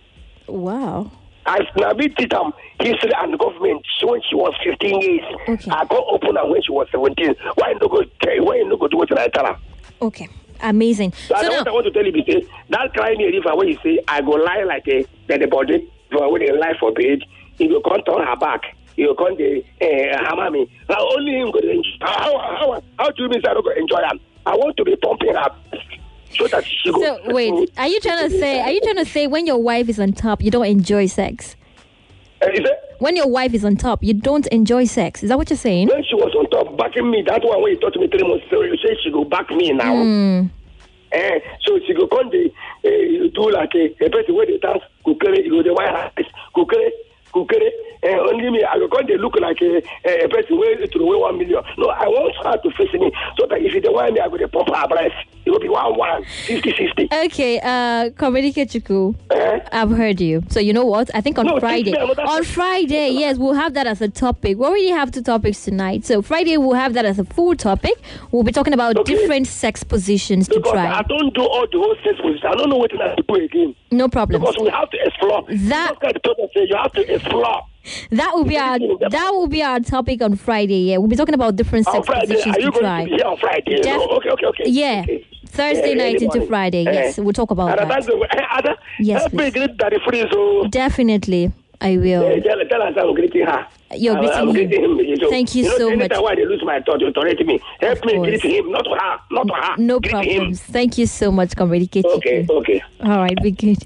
Wow. I now be teach them history and government when she was fifteen years. Okay. I got open her when she was seventeen. Why no go? Why no go do what I tell her? Okay. Amazing. So, so I, now, I want to tell you because that crying river when you say I go lie like a dead body, when they lie for bed, he will come turn her back. You come to hammer me. Only him could enjoy. How, how, how do you mean I don't enjoy him? I want to be pumping her so that she goes. So wait, are you trying to say? Are you trying to say when your wife is on top, you don't enjoy sex? Uh, is it? When your wife is on top, you don't enjoy sex. Is that what you're saying? When she was on top, backing me. That one when you talked to me three months ago, you say she go back me now. Mm. Eh, so she go come the uh, do like a, a person where they dance, kukere, you go the white rice, kukere. Kukere, and only me, I go they look like a, a person where to weigh one million. No, I want her to face me so that if they want me, I go to pump her breast. it will be one one, fifty fifty. Okay, uh, Comedy Kechuku, Uh-huh. I've heard you. So you know what? I think on No, Friday, teach me another on thing. Friday, yes, we'll have that as a topic. We already have two topics tonight. So Friday, we'll have that as a full topic. We'll be talking about Okay. different sex positions to Because try. I don't do all the whole sex position. I don't know what I have to do again. No problem. Because we have to explore. That- Just like the person say, you have to explore. That will be our that will be our topic on Friday. Yeah, we'll be talking about different On sex Friday, positions are you to going try. to be here on Friday? Def- No, okay, okay, okay. Yeah, Okay. Thursday Yeah, night early into morning. Friday. Eh. Yes, we'll talk about And that. that's the way. Eh, Ada, Yes, help me please. greet Daddy Free, so. Definitely, I will. Eh, tell, tell us I'm greeting her. You're I'm- greeting I'm him. greeting him. So, Thank you know, so anytime much. Why they lose my thought, you tolerate me. Help me course. greet him, not to her, not to her. No Greet him. problems. Thank you so much, Comedy Kechuku. Okay, okay. All right, be good.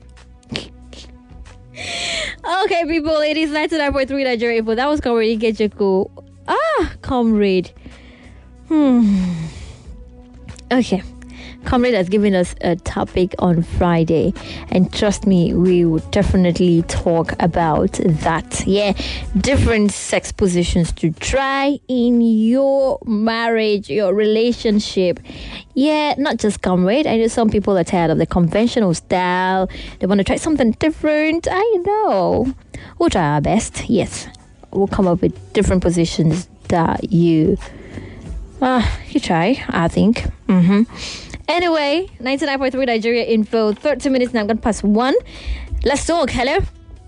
Okay, people, it is ninety-nine point three Nigeria Info. That was Comrade Kechuku. Ah, comrade. Hmm. Okay. Comrade has given us a topic on Friday, and trust me, we will definitely talk about that. Yeah, different sex positions to try in your marriage, your relationship. Yeah, not just comrade. I know some people are tired of the conventional style. They want to try something different. I know. We'll try our best. Yes, we'll come up with different positions that you, uh, you try. I think. Mm-hmm. Anyway, ninety-nine point three Nigeria Info, thirty minutes now, I'm going to pass one. Let's talk. Hello?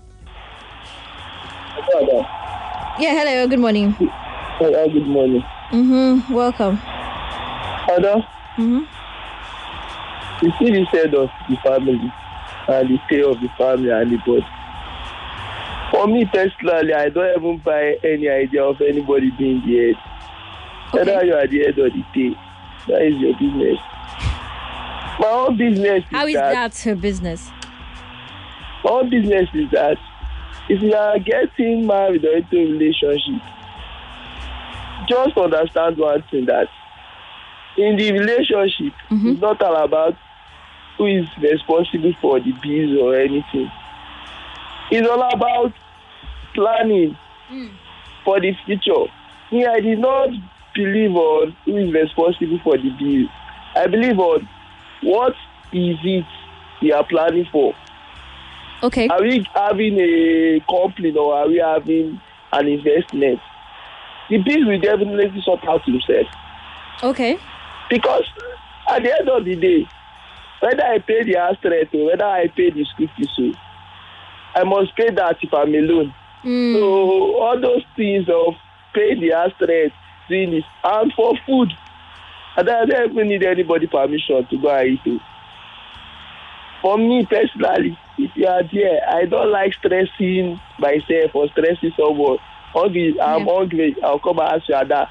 Yeah, hello. Good morning. Hello, good morning. Mm-hmm. Welcome. Ada, Mm-hmm. you see the head of the family and the tail of the family and the body. For me personally, I don't even buy any idea of anybody being the head. Okay. Whether you are the head or the tail, that is your business. My own business is How is that, that her business? my own business is that if you are getting married or into a relationship, just understand one thing, that in the relationship, Mm-hmm. it's not all about who is responsible for the bills or anything. It's all about planning Mm. for the future. Me, I did not believe on who is responsible for the bills. I believe on what is it we are planning for. Okay. Are we having a company or are we having an investment? The bills will definitely sort out themselves. Okay. Because at the end of the day, whether I pay the house rent or whether I pay the school fees, so I must pay that if I'm alone. Mm. So all those things of paying the house rent, doing this, and for food, I don't even need anybody permission to go and eat it. For me personally, if you are there, I don't like stressing myself or stressing someone. Hungry, I'm Yeah. hungry, I'll come and ask you, Ada,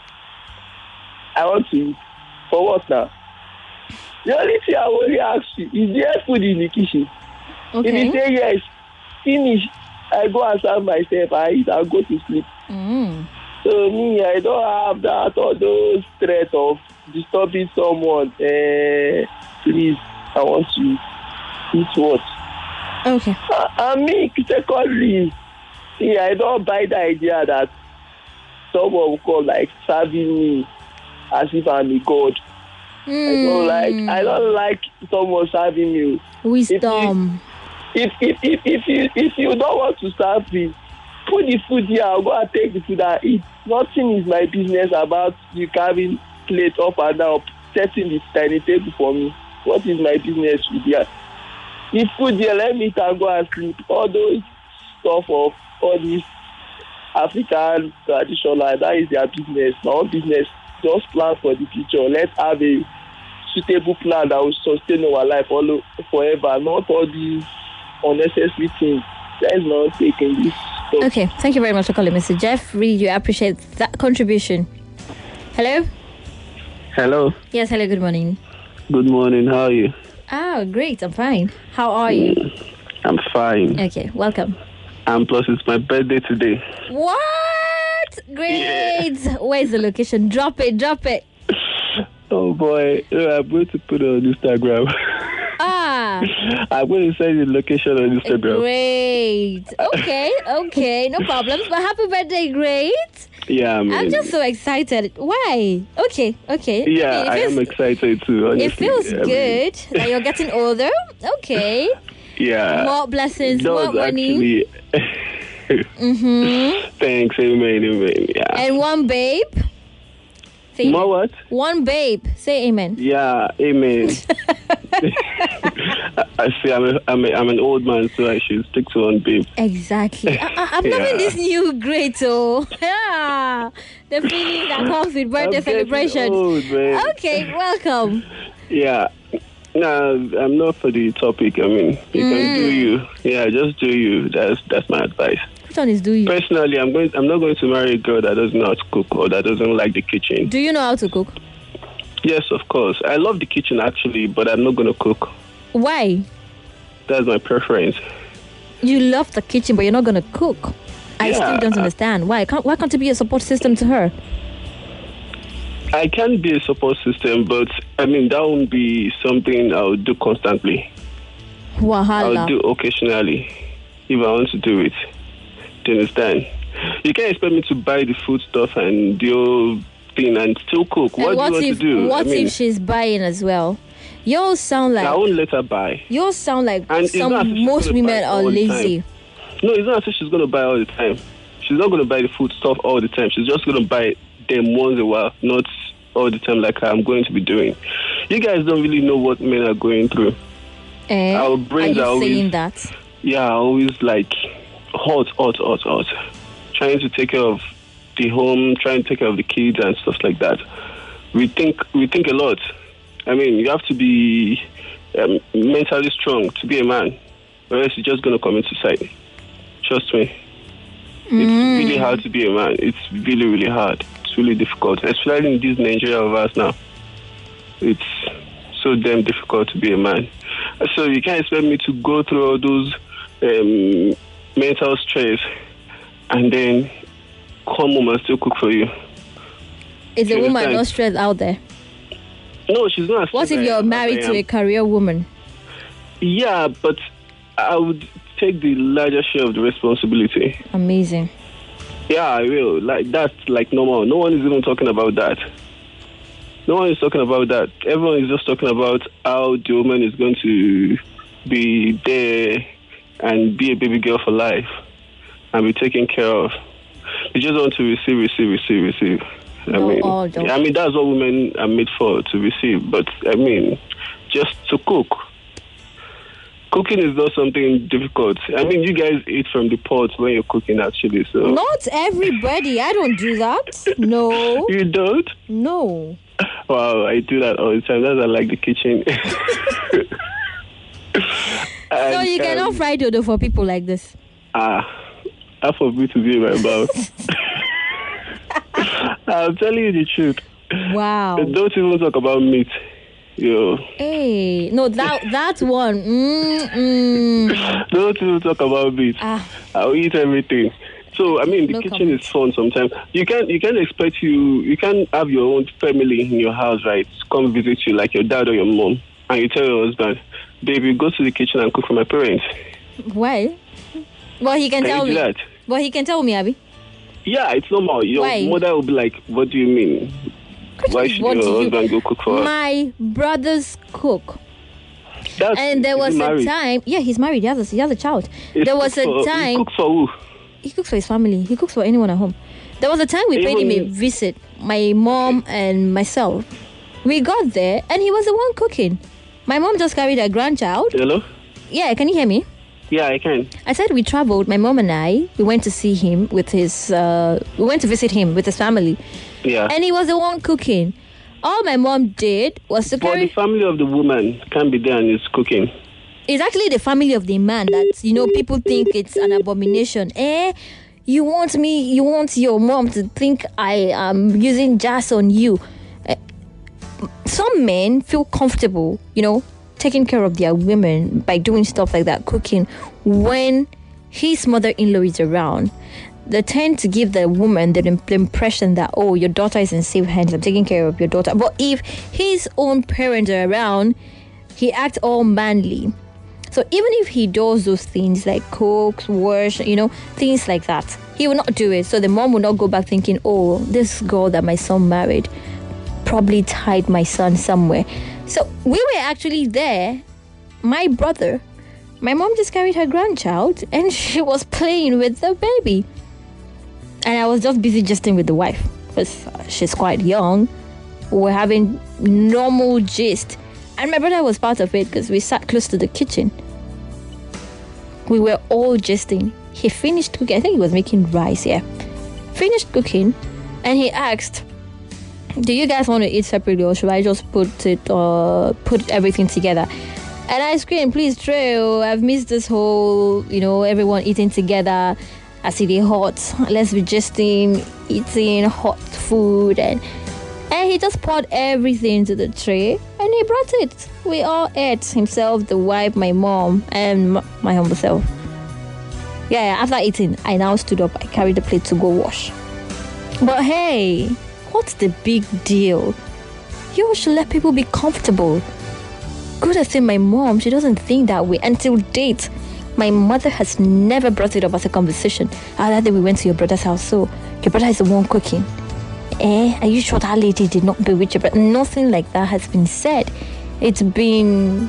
I want to eat. For what now? The only thing I will ask you, is there food in the kitchen? If Okay. you say yes, finish. I go and serve myself, I eat, I go to sleep. Mm. So me, I don't have that or those threats of disturbing someone. Uh, please, I want to eat what? Okay. Uh, and me, secondly, see, I don't buy the idea that someone will come like serving me as if I'm a god. I don't like. I don't like someone serving me. Wisdom. If if if if you if you don't want to serve me, put the food here. I'll go and take the food and eat. Nothing is my business about you carrying plate up and down, setting the dining table for me. What is my business with that? The food here, let me eat and go and sleep. All those stuff of all this African traditional, that is their business. My own business, just plan for the future. Let's have a suitable plan that will sustain our life all forever. Not all these unnecessary things. That is not taking this stuff. Okay. Thank you very much for calling, Mister Jeff. Really do appreciate that contribution. Hello? Hello. Yes, hello. Good morning. Good morning. How are you? Oh, great. I'm fine. How are you? I'm fine. Okay. Welcome. And plus, it's my birthday today. What? Great. Where's the location? Drop it. Drop it. Oh boy, I'm going to put it on Instagram. Ah. I'm going to send you the location on Instagram. Great. Okay, okay, no problems. But happy birthday, great. Yeah, I mean, I'm just so excited. Why? Okay, okay. Yeah, I, I am excited too. Honestly. It feels I mean, good that you're getting older. Okay. Yeah. More blessings, no, more money. Actually, mm-hmm. Thanks, amen, amen. Yeah. And one babe. Say More what? One babe. Say amen. Yeah, amen. I see. I'm a, I'm, a, I'm an old man, so I should stick to one babe. Exactly. I, I, I'm Yeah. loving this new great. Oh, yeah. The feeling that comes with birthday I'm getting celebration. old, man. Okay, welcome. Yeah. No, I'm not for the topic. I mean, you Mm. can do you. Yeah, just do you. That's that's my advice. Which one is do you? Personally, I'm going. I'm not going to marry a girl that doesn't know how to cook or that doesn't like the kitchen. Do you know how to cook? Yes, of course. I love the kitchen actually, but I'm not going to cook. Why? That's my preference. You love the kitchen, but you're not going to cook. I Yeah. still don't understand. Why? Can't, why can't you be a support system to her? I can be a support system, but I mean that won't be something I'll do constantly. I'll Wahala. do occasionally if I want to do it. Do you understand? You can't expect me to buy the food stuff and the whole thing and still cook. And What, what do you want if to do? what I mean, if she's buying as well? You sound like I won't let her buy. you sound like And it's some not as if she's most gonna women buy are all the lazy. time. No, it's not as if she's going to buy all the time. She's not going to buy the food stuff all the time. She's just going to buy them once in a while, not all the time like I'm going to be doing. You guys don't really know what men are going through. Eh? Our Are brains you are always, saying that? yeah, always like hot, hot, hot, hot. Trying to take care of the home, trying to take care of the kids and stuff like that. We think we think a lot. I mean, you have to be um, mentally strong to be a man, or else you're just going to commit suicide. Trust me. It's really hard to be a man. It's really, really hard. It's really difficult, especially in this Nigeria of ours now. It's so damn difficult to be a man. So you can't expect me to go through all those um, mental stress and then come home and still cook for you. Is a You woman understand? not stressed out there? No, she's not. What if you're married to a career woman? Yeah, but I would take the larger share of the responsibility. Amazing. Yeah, I will. Like that's like normal. No one is even talking about that. No one is talking about that. Everyone is just talking about how the woman is going to be there and be a baby girl for life and be taken care of. They just want to receive, receive, receive, receive. I No, mean, all don't. I mean that's what women are made for, to receive. But I mean, just to cook. Cooking is not something difficult. I mean, you guys eat from the pot when you're cooking, actually. So Not everybody. I don't do that. No. you don't? No. Wow, I do that all the time. That's why I like the kitchen. So And, you cannot um, fry dodo for people like this. Ah, half of it to be in my mouth. I'm telling you the truth. Wow. Don't even talk about meat. Yo. Hey, no, that that one. Mm, mm. Don't even talk about meat. Ah. I'll eat everything. So I mean, the No kitchen comment. is fun sometimes. You can you can expect you you can have your own family in your house, right? Come visit you, like your dad or your mom, and you tell your husband, "Baby, go to the kitchen and cook for my parents." Why? Well, he can, Can tell you me. do that? Well, he can tell me, Abby. Yeah, it's normal. Your Why? mother will be like, "What do you mean? Why should What do your you- husband go cook for her?" My brothers cook. That's, And there is was he a married? time. Yeah, he's married. He has a, he has a child. He's there was a cooked for- He time. cooks for who? He cooks for his family. He cooks for anyone at home. There was a time we paid him a Even- visit, my mom and myself. We got there and he was the one cooking. My mom just carried a grandchild. Hello? Yeah, can you hear me? Yeah, I can. I said we traveled, my mom and I, we went to see him with his, uh, we went to visit him with his family. Yeah. And he was the one cooking. All my mom did was to But the carry, family of the woman can be there and is cooking. it's actually the family of the man that, you know, people think it's an abomination. Eh, you want me, you want your mom to think I am using jazz on you. Eh, some men feel comfortable, you know, taking care of their women by doing stuff like that, cooking, when his mother-in-law is around. They tend to give the woman the, the impression that, oh, your daughter is in safe hands, I'm taking care of your daughter. But if his own parents are around, he acts all manly. So even if he does those things like cooks, wash, you know, things like that, he will not do it. So the mom will not go back thinking, oh, this girl that my son married probably tied my son somewhere. So we were actually there. My brother, my mom just carried her grandchild and she was playing with the baby. And I was just busy jesting with the wife because she's quite young. We were having normal gist. And my brother was part of it because we sat close to the kitchen. We were all jesting. He finished cooking. I think he was making rice, yeah. Finished cooking and he asked, do you guys want to eat separately or should I just put it uh, put everything together? And I screamed, please, Trey, I've missed this whole, you know, everyone eating together. I see the hot. Let's be jesting, eating hot food. And, and he just poured everything into the tray and he brought it. We all ate, himself, the wife, my mom, and my humble self. Yeah, after eating, I now stood up. I carried the plate to go wash. But hey, what's the big deal? You should let people be comfortable. Good as in my mom, she doesn't think that way until date. My mother has never brought it up as a conversation. Ah, that day we went to your brother's house, so your brother is the one cooking. Eh, are you sure that lady did not bewitch your brother? Nothing like that has been said. It's been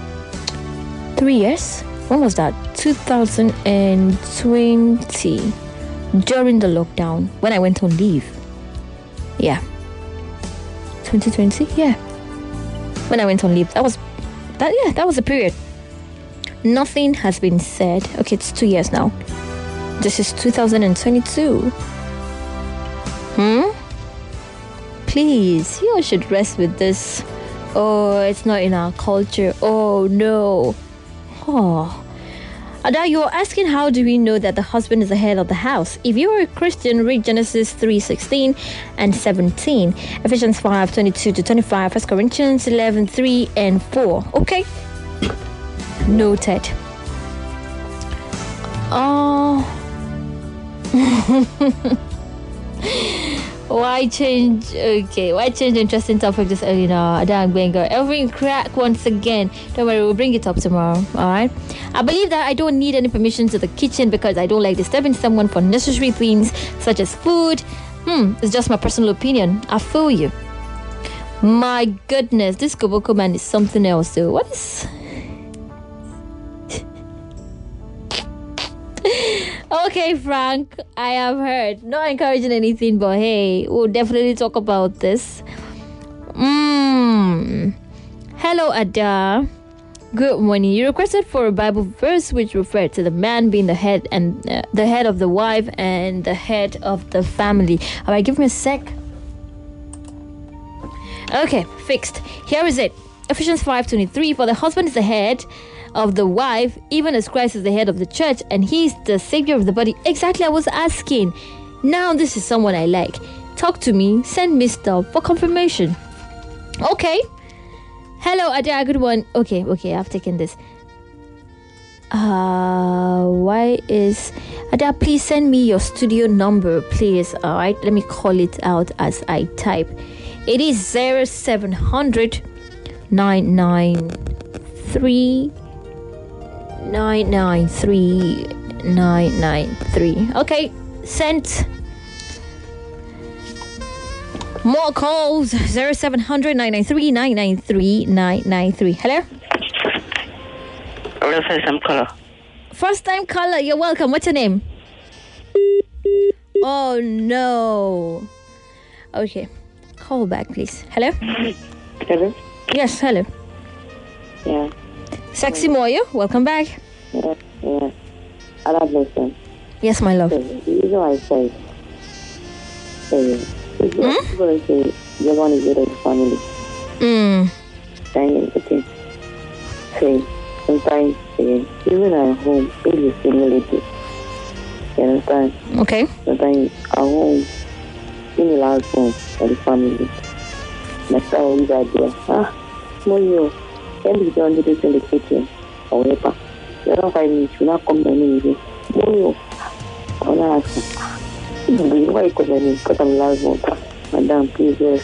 three years. When was that? two thousand twenty. During the lockdown, when I went on leave. Yeah. twenty twenty? Yeah. When I went on leave. That was that yeah, that was the period. Nothing has been said. Okay, it's two years now. This is two thousand twenty-two. Hmm? Please, you should rest with this. Oh, it's not in our culture. Oh, no. Oh. Ada, you're asking how do we know that the husband is the head of the house? If you are a Christian, read Genesis three sixteen and seventeen, Ephesians five twenty-two to twenty-five, First Corinthians eleven three and four. Okay? Noted. Oh. Why change? Okay, why change the interesting topic this early now? Adam Benga, Elvin crack once again. Don't worry, we'll bring it up tomorrow. All right. I believe that I don't need any permission to the kitchen because I don't like disturbing someone for necessary things such as food. Hmm, it's just my personal opinion. I feel you. My goodness, this Koboko man is something else. So what is? Okay, Frank, I have heard. Not encouraging anything, but hey, we'll definitely talk about this. Mm. Hello, Ada. Good morning. You requested for a Bible verse which referred to the man being the head and uh, the head of the wife and the head of the family. All right, give me a sec. Okay, fixed. Here is it. Ephesians five twenty-three. For the husband is the head of the wife, even as Christ is the head of the church, and he's the savior of the body. Exactly, I was asking. Now this is someone I like. Talk to me, send me stuff for confirmation. Okay. Hello, Ada, good one. Okay, okay, I've taken this. Uh, why is... Ada, please send me your studio number, please. All right, let me call it out as I type. It is zero seven hundred nine nine three nine nine three nine nine three. Okay, sent. More calls. Zero seven hundred nine nine three nine nine three nine nine three. Hello. Hello, first time caller. First time caller. You're welcome. What's your name? Oh no. Okay, call back, please. Hello. Hello. Yes. Hello. Yeah. Sexy Moyo, welcome back. Yeah, yeah. I love listen. Yes, my love. So, you know I say, say, hmm? people say, you want to get a family. Mm. And okay. Say, sometimes, say, even at home, it is similarity. You understand? Okay. Sometimes at home, in the last home, for the family. That's how we got there. Ah, Moyo. Then we don't do this in the kitchen or whatever. You don't find me, you not come down and say, Moyo. I'm not asking. Why you come down because I'm last one? Madam, please rest.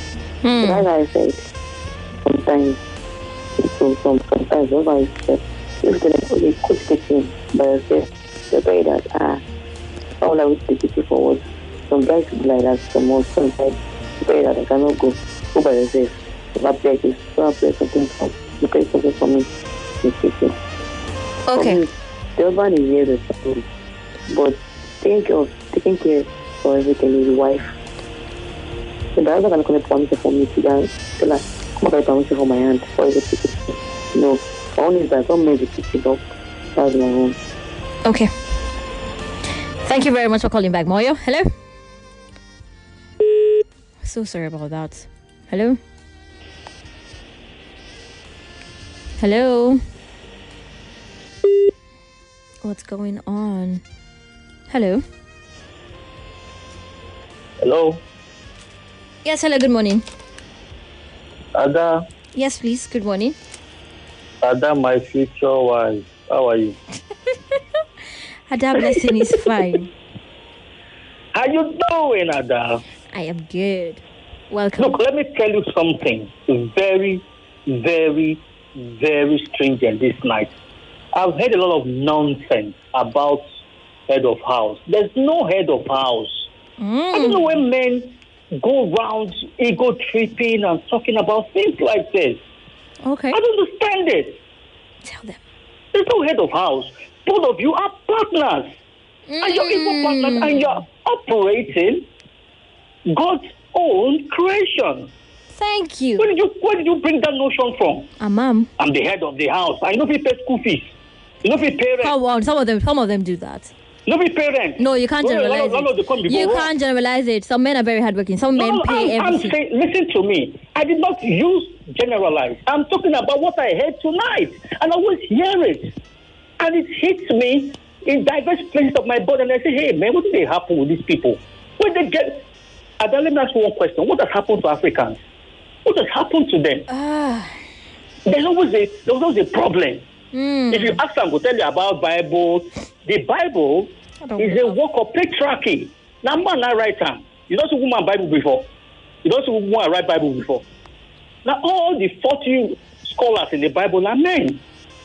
Hmm. Like I said, sometimes, people, some, sometimes, what I said, Just tell them, okay, coach the team by yourself. They'll tell you that, ah, how will I wait to take you forward? Some guys will be like that, some more, sometimes they'll tell you that I cannot go. Go by yourself. If I play this, so I play something from, you play something for me, you take it. Okay. Me, the husband is here to support, but taking care of, taking care for everything is the wife. So the husband can collect permission for me to go, tell her, come and get permission for my hand for everything. No, my own is that don't make it pick it up. That's my own. Okay. Thank you very much for calling back, Moyo. Hello? So sorry about that. Hello? Hello? What's going on? Hello? Hello? Yes, hello, good morning. Ada. Yes, please, good morning. Ada, my future wife. How are you? Ada Blessing is fine. How you doing, Ada? I am good. Welcome. Look, let me tell you something very, very, very stringent this night. I've heard a lot of nonsense about head of house. There's no head of house. Mm. I don't know when men go around ego tripping and talking about things like this. Okay. I don't understand it. Tell them. There's no head of house. Both of you are partners. Mm. And you're equal partners and you're operating God's own creation. Thank you. Where did you where did you bring that notion from? Ah, ma'am. I'm the head of the house. I know people pay school fees. You know people parents. Come on, some of them some of them do that. No be parents. No, you can't no, generalize no, no, it. no, You can't generalize it. Some men are very hardworking. Some no, men no, pay I'm, everything. I'm saying, listen to me. I did not use generalize. I'm talking about what I heard tonight. And I always hear it. And it hits me in diverse places of my body. And I say, hey, man, what did they happen with these people? Where they get... And then let me ask you one question. What has happened to Africans? What has happened to them? Ah. There's always a, there's always a problem. Mm. If you ask them, go tell you about Bible. The Bible is a work of patriarchy. Now, man, I write down. You don't see woman Bible before. You don't see woman write Bible before. Now, all the forty scholars in the Bible are men.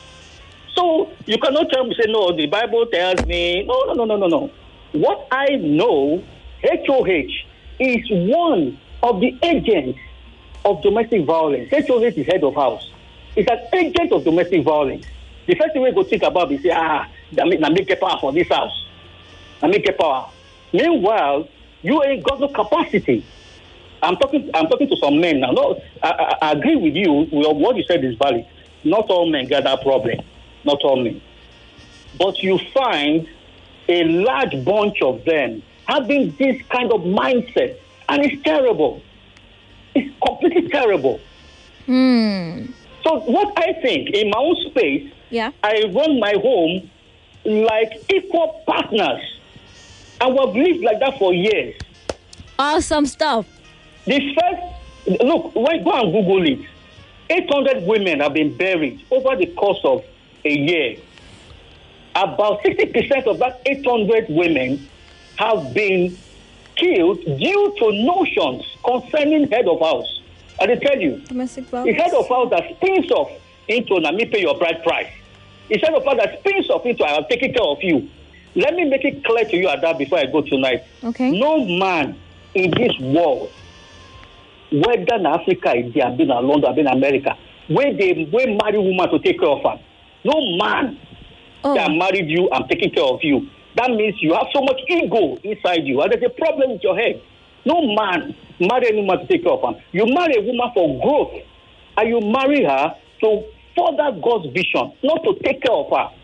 So you cannot tell me, say, no, the Bible tells me. No, no, no, no, no, no. What I know, H O H is one of the agents of domestic violence. H O H is head of house. It's an agent of domestic violence. The first thing we go think about is say, ah, I make a power for this house. I make a power. Meanwhile, you ain't got no capacity. I'm talking. I'm talking to some men now. No, I, I, I agree with you. What you said is valid. Not all men get that problem. Not all men, but you find a large bunch of them having this kind of mindset, and it's terrible. It's completely terrible. Hmm. So what I think in my own space, yeah, I run my home like equal partners, and we've lived like that for years. Awesome stuff. The first look, when go and Google it, eight hundred women have been buried over the course of a year. About sixty percent of that eight hundred women have been killed due to notions concerning head of house. And I tell you, domestic the head of house that spins off into let me pay your bride price. The head of house that spins off into I'll take care of you. Let me make it clear to you at that before I go tonight. Okay. No man in this world, whether in Africa, they have been in London, have been in America, where they where marry woman to take care of her. No man oh. that married you and taking care of you. That means you have so much ego inside you, and there's a problem with your head. No man marry any woman to take care of her. You marry a woman for growth, and you marry her to further God's vision, not to take care of her.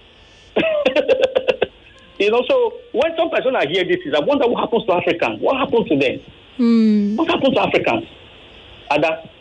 You know, so when some person I hear this, I wonder what happens to Africans. What happens to them? Hmm. What happens to Africans? Ada?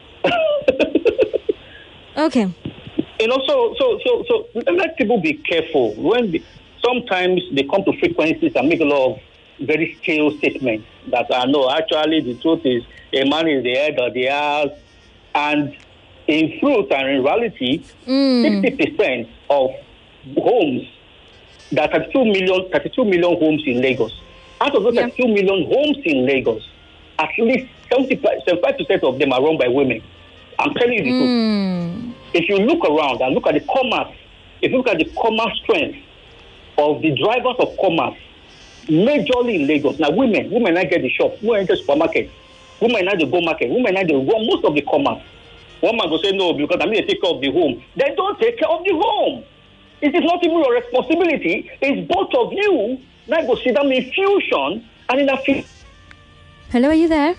Okay. You know, so so so so let people be careful when they, sometimes they come to frequencies and make a lot of very stale statements that are no. Actually, the truth is a man is the head of the house, and in truth and in reality, sixty mm. percent of homes, that thirty-two million, thirty-two million homes in Lagos. Out of those yeah. thirty-two million homes in Lagos, at least seventy-five percent of them are run by women. I'm telling you the mm. truth. If you look around and look at the commerce if you look at the commerce strength of the drivers of commerce, majorly in Lagos, now women, women not get the shop, women get the supermarket, women not the go market, women not the run most of the commerce. One man will say no because I mean they take care of the home. They don't take care of the home. It is not even your responsibility. It's both of you that go sit down in fusion and in a fusion. Hello, are you there?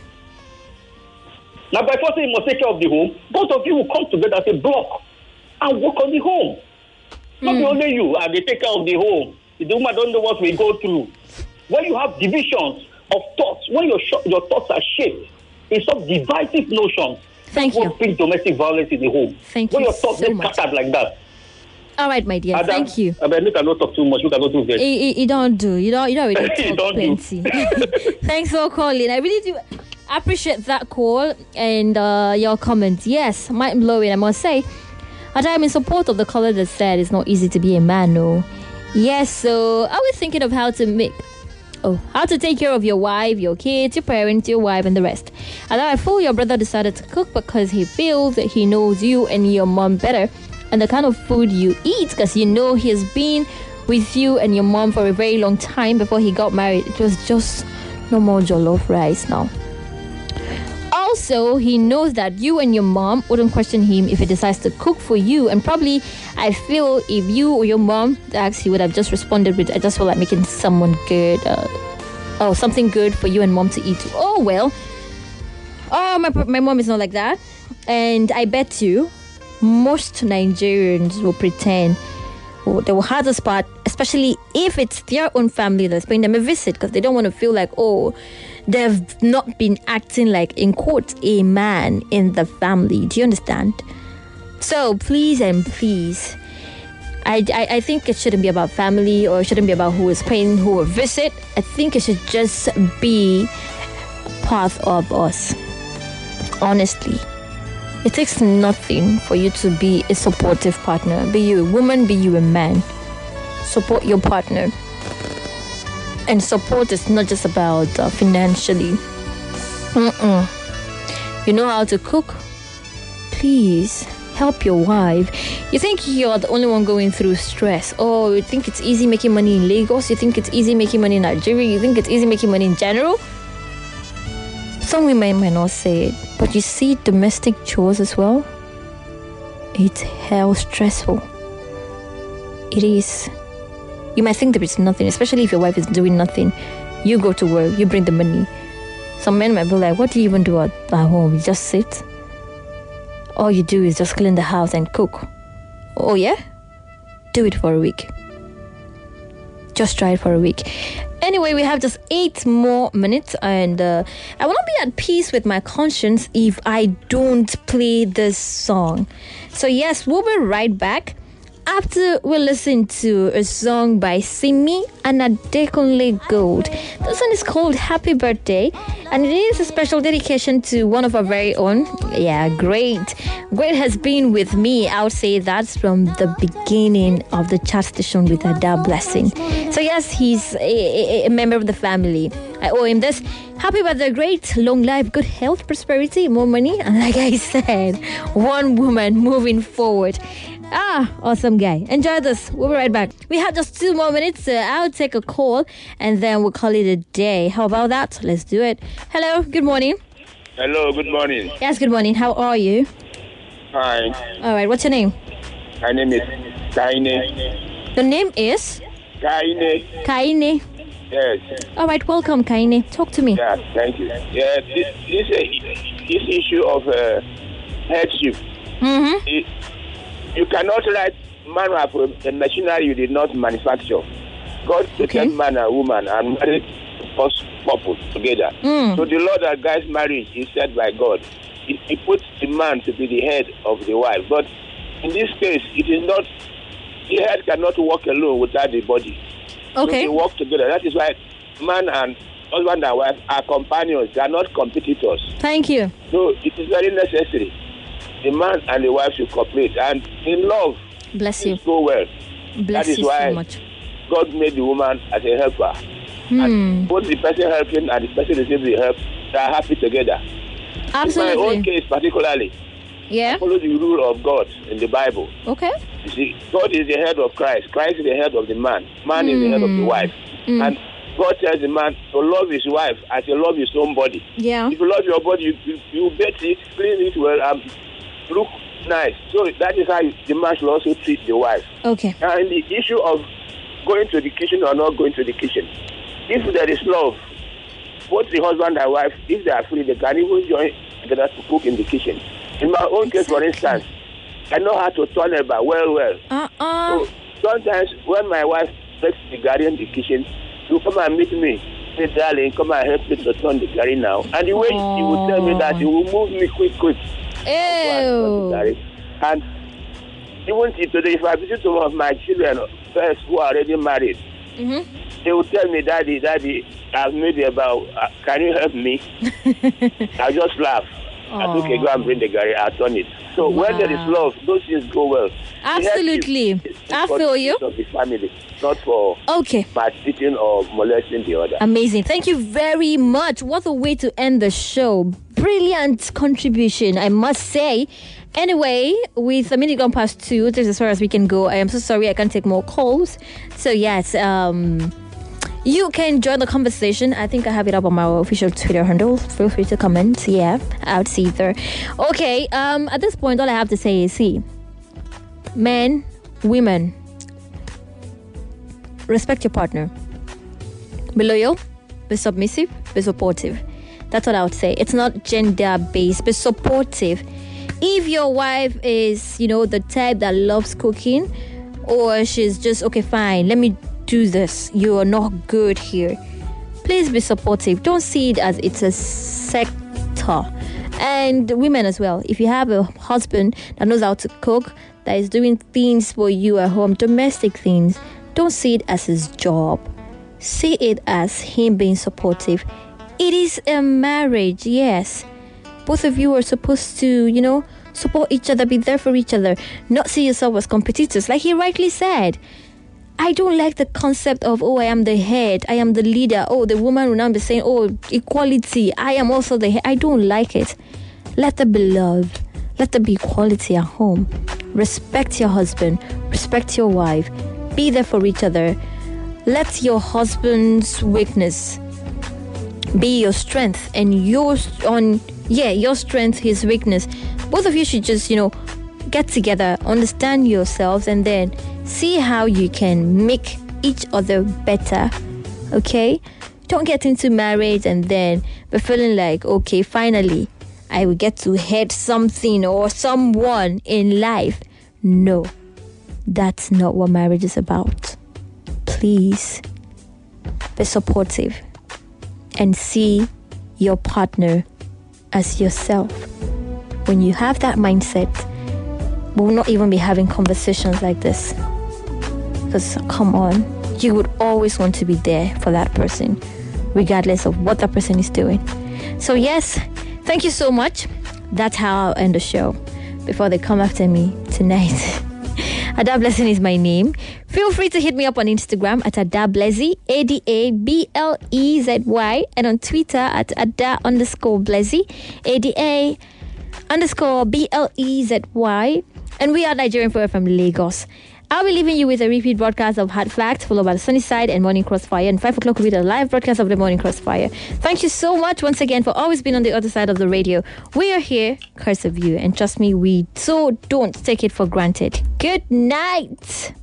Now, by force, you must take care of the home. Both of you will come together as a block and work on the home. Not Mm. only you, and they take care of the home. The woman don't know what we go through. When you have divisions of thoughts, when your sh- your thoughts are shaped in some divisive notions, Thank that's you. what brings domestic violence in the home. Thank when you your thoughts so get much. scattered like that. All right, my dear. Adam, Thank you. I mean, you cannot talk too much. You cannot do You, this. you, you don't do. You don't. You don't really You talk don't do. plenty. Thanks for calling. I really do appreciate that call and uh, your comments. Yes, mind blowing. I must say. And I'm in support of the caller that said it's not easy to be a man. No. Yes. So I was thinking of how to make. Oh, how to take care of your wife, your kids, your parents, your wife, and the rest. And I feel your brother decided to cook because he feels that he knows you and your mom better and the kind of food you eat because you know he has been with you and your mom for a very long time before he got married. It was just no more jollof rice now. Also, he knows that you and your mom wouldn't question him if he decides to cook for you. And probably, I feel if you or your mom asked, he would have just responded with, I just feel like making someone good. Uh, oh, something good for you and mom to eat. Oh, well. Oh, my, my mom is not like that. And I bet you, most Nigerians will pretend oh, they will have the spot, especially if it's their own family that's paying them a visit, because they don't want to feel like, oh, they've not been acting like, in quotes, a man in the family. Do you understand? So please and please, I, I, I think it shouldn't be about family, or it shouldn't be about who is paying who a visit. I think it should just be part of us. Honestly, it takes nothing for you to be a supportive partner. Be you a woman, be you a man. Support your partner. And support is not just about uh, financially. Mm-mm. You know how to cook? Please help your wife. You think you're the only one going through stress? Oh, you think it's easy making money in Lagos? You think it's easy making money in Nigeria? You think it's easy making money in general? Some women might not say it, but you see domestic chores as well? It's hell stressful. It is. You might think there is nothing, especially if your wife is doing nothing. You go to work, you bring the money. Some men might be like, what do you even do at, at home? You just sit? All you do is just clean the house and cook. Oh yeah? Do it for a week. Just try it for a week. Anyway, we have just eight more minutes, and uh, I will not be at peace with my conscience if I don't play this song. So yes, we'll be right back after we listen to a song by Simi and Adekunle Gold. This one is called Happy Birthday, and it is a special dedication to one of our very own. Yeah, great. Great has been with me, I would say that's from the beginning of the chat station with Ada Blessing. So yes, he's a, a, a member of the family. I owe him this. Happy birthday, great, long life, good health, prosperity, more money, and like I said, one woman moving forward. Ah, awesome guy. Enjoy this. We'll be right back. We have just two more minutes. Uh, I'll take a call and then we'll call it a day. How about that? Let's do it. Hello, good morning. Hello, good morning. Yes, good morning. How are you? Fine. All right, what's your name? My name is Kaine. The name is? Kaine. Kaine. Yes. All right, welcome, Kaine. Talk to me. Yeah, thank you. Yeah, this this, uh, this issue of uh, headship. Mm-hmm. It, you cannot write manual for a machinery you did not manufacture. God created okay. man and woman and married first couple together. Mm. So the law that guides marriage is set by God. He, he puts the man to be the head of the wife. But in this case, it is not, the head cannot walk alone without the body. Okay. So they work together. That is why man and husband and wife are companions. They are not competitors. Thank you. So it is very necessary. The man and the wife should cooperate. And in love, bless you. Go well. Bless that is you why so much. God made the woman as a helper. Hmm. And both the person helping and the person receiving the help, they are happy together. Absolutely. In my own case particularly, Yeah. Follow the rule of God in the Bible. Okay. You see, God is the head of Christ. Christ is the head of the man. Man mm. is the head of the wife. Mm. And God tells the man to love his wife as you love his own body. Yeah. If you love your body, you, you, you bathe it, clean it well, and look nice. So that is how you, the man should also treat the wife. Okay. And the issue of going to the kitchen or not going to the kitchen, if there is love, both the husband and wife, if they are free, they can even join together to cook in the kitchen. In my own case, for instance, I know how to turn a bar well, well. Uh-uh. So sometimes when my wife makes the garri in the kitchen, you come and meet me. Say, darling, come and help me to turn the garri now. And the way oh. she will tell me that, she will move me quick, quick. Ew. And even today, if I visit some of my children first who are already married, mm-hmm. they will tell me, Daddy, Daddy, I've made it about, uh, can you help me? I'll just laugh. I said, okay, go and bring the garri, I'll turn it. So wow. when there is love, those things go well. Absolutely. I feel you. Of the family, not for okay. maltreating or molesting the other. Amazing. Thank you very much. What a way to end the show. Brilliant contribution, I must say. Anyway, with a minute gone past two, this is as far as we can go. I am so sorry I can't take more calls. So yes, um... you can join the conversation. I think I have it up on my official Twitter handle. Feel free to comment. Yeah, I'll see there. Okay, um, at this point, all I have to say is, see, men, women, respect your partner. Be loyal, be submissive, be supportive. That's what I would say. It's not gender-based. Be supportive. If your wife is, you know, the type that loves cooking, or she's just, okay, fine, let me do this, you are not good here, please be supportive. Don't see it as it's a sector. And women as well, if you have a husband that knows how to cook, that is doing things for you at home, domestic things, don't see it as his job. See it as him being supportive. It is a marriage, yes. Both of you are supposed to, you know, support each other, be there for each other, not see yourself as competitors, like he rightly said. I don't like the concept of, oh, I am the head, I am the leader. Oh, the woman will now be saying, oh, equality, I am also the head. I don't like it. Let there be love. Let there be equality at home. Respect your husband. Respect your wife. Be there for each other. Let your husband's weakness be your strength, and yours on, yeah, your strength, his weakness. Both of you should just, you know, get together, understand yourselves, and then see how you can make each other better. Okay? Don't get into marriage and then be feeling like, okay, finally, I will get to head something or someone in life. No, that's not what marriage is about. Please be supportive and see your partner as yourself. When you have that mindset, we will not even be having conversations like this. Because, come on, you would always want to be there for that person, regardless of what that person is doing. So, yes, thank you so much. That's how I'll end the show before they come after me tonight. Ada Blessing is my name. Feel free to hit me up on Instagram at Ada Blessy, A D A B L E Z Y, and on Twitter at Ada underscore Blessy, A D A underscore B L E Z Y. And we are Nigerian Forever from Lagos. I'll be leaving you with a repeat broadcast of Hard Fact, followed by the Sunny Side and Morning Crossfire. And five o'clock will be the live broadcast of the Morning Crossfire. Thank you so much once again for always being on the other side of the radio. We are here because of you. And trust me, we so don't take it for granted. Good night.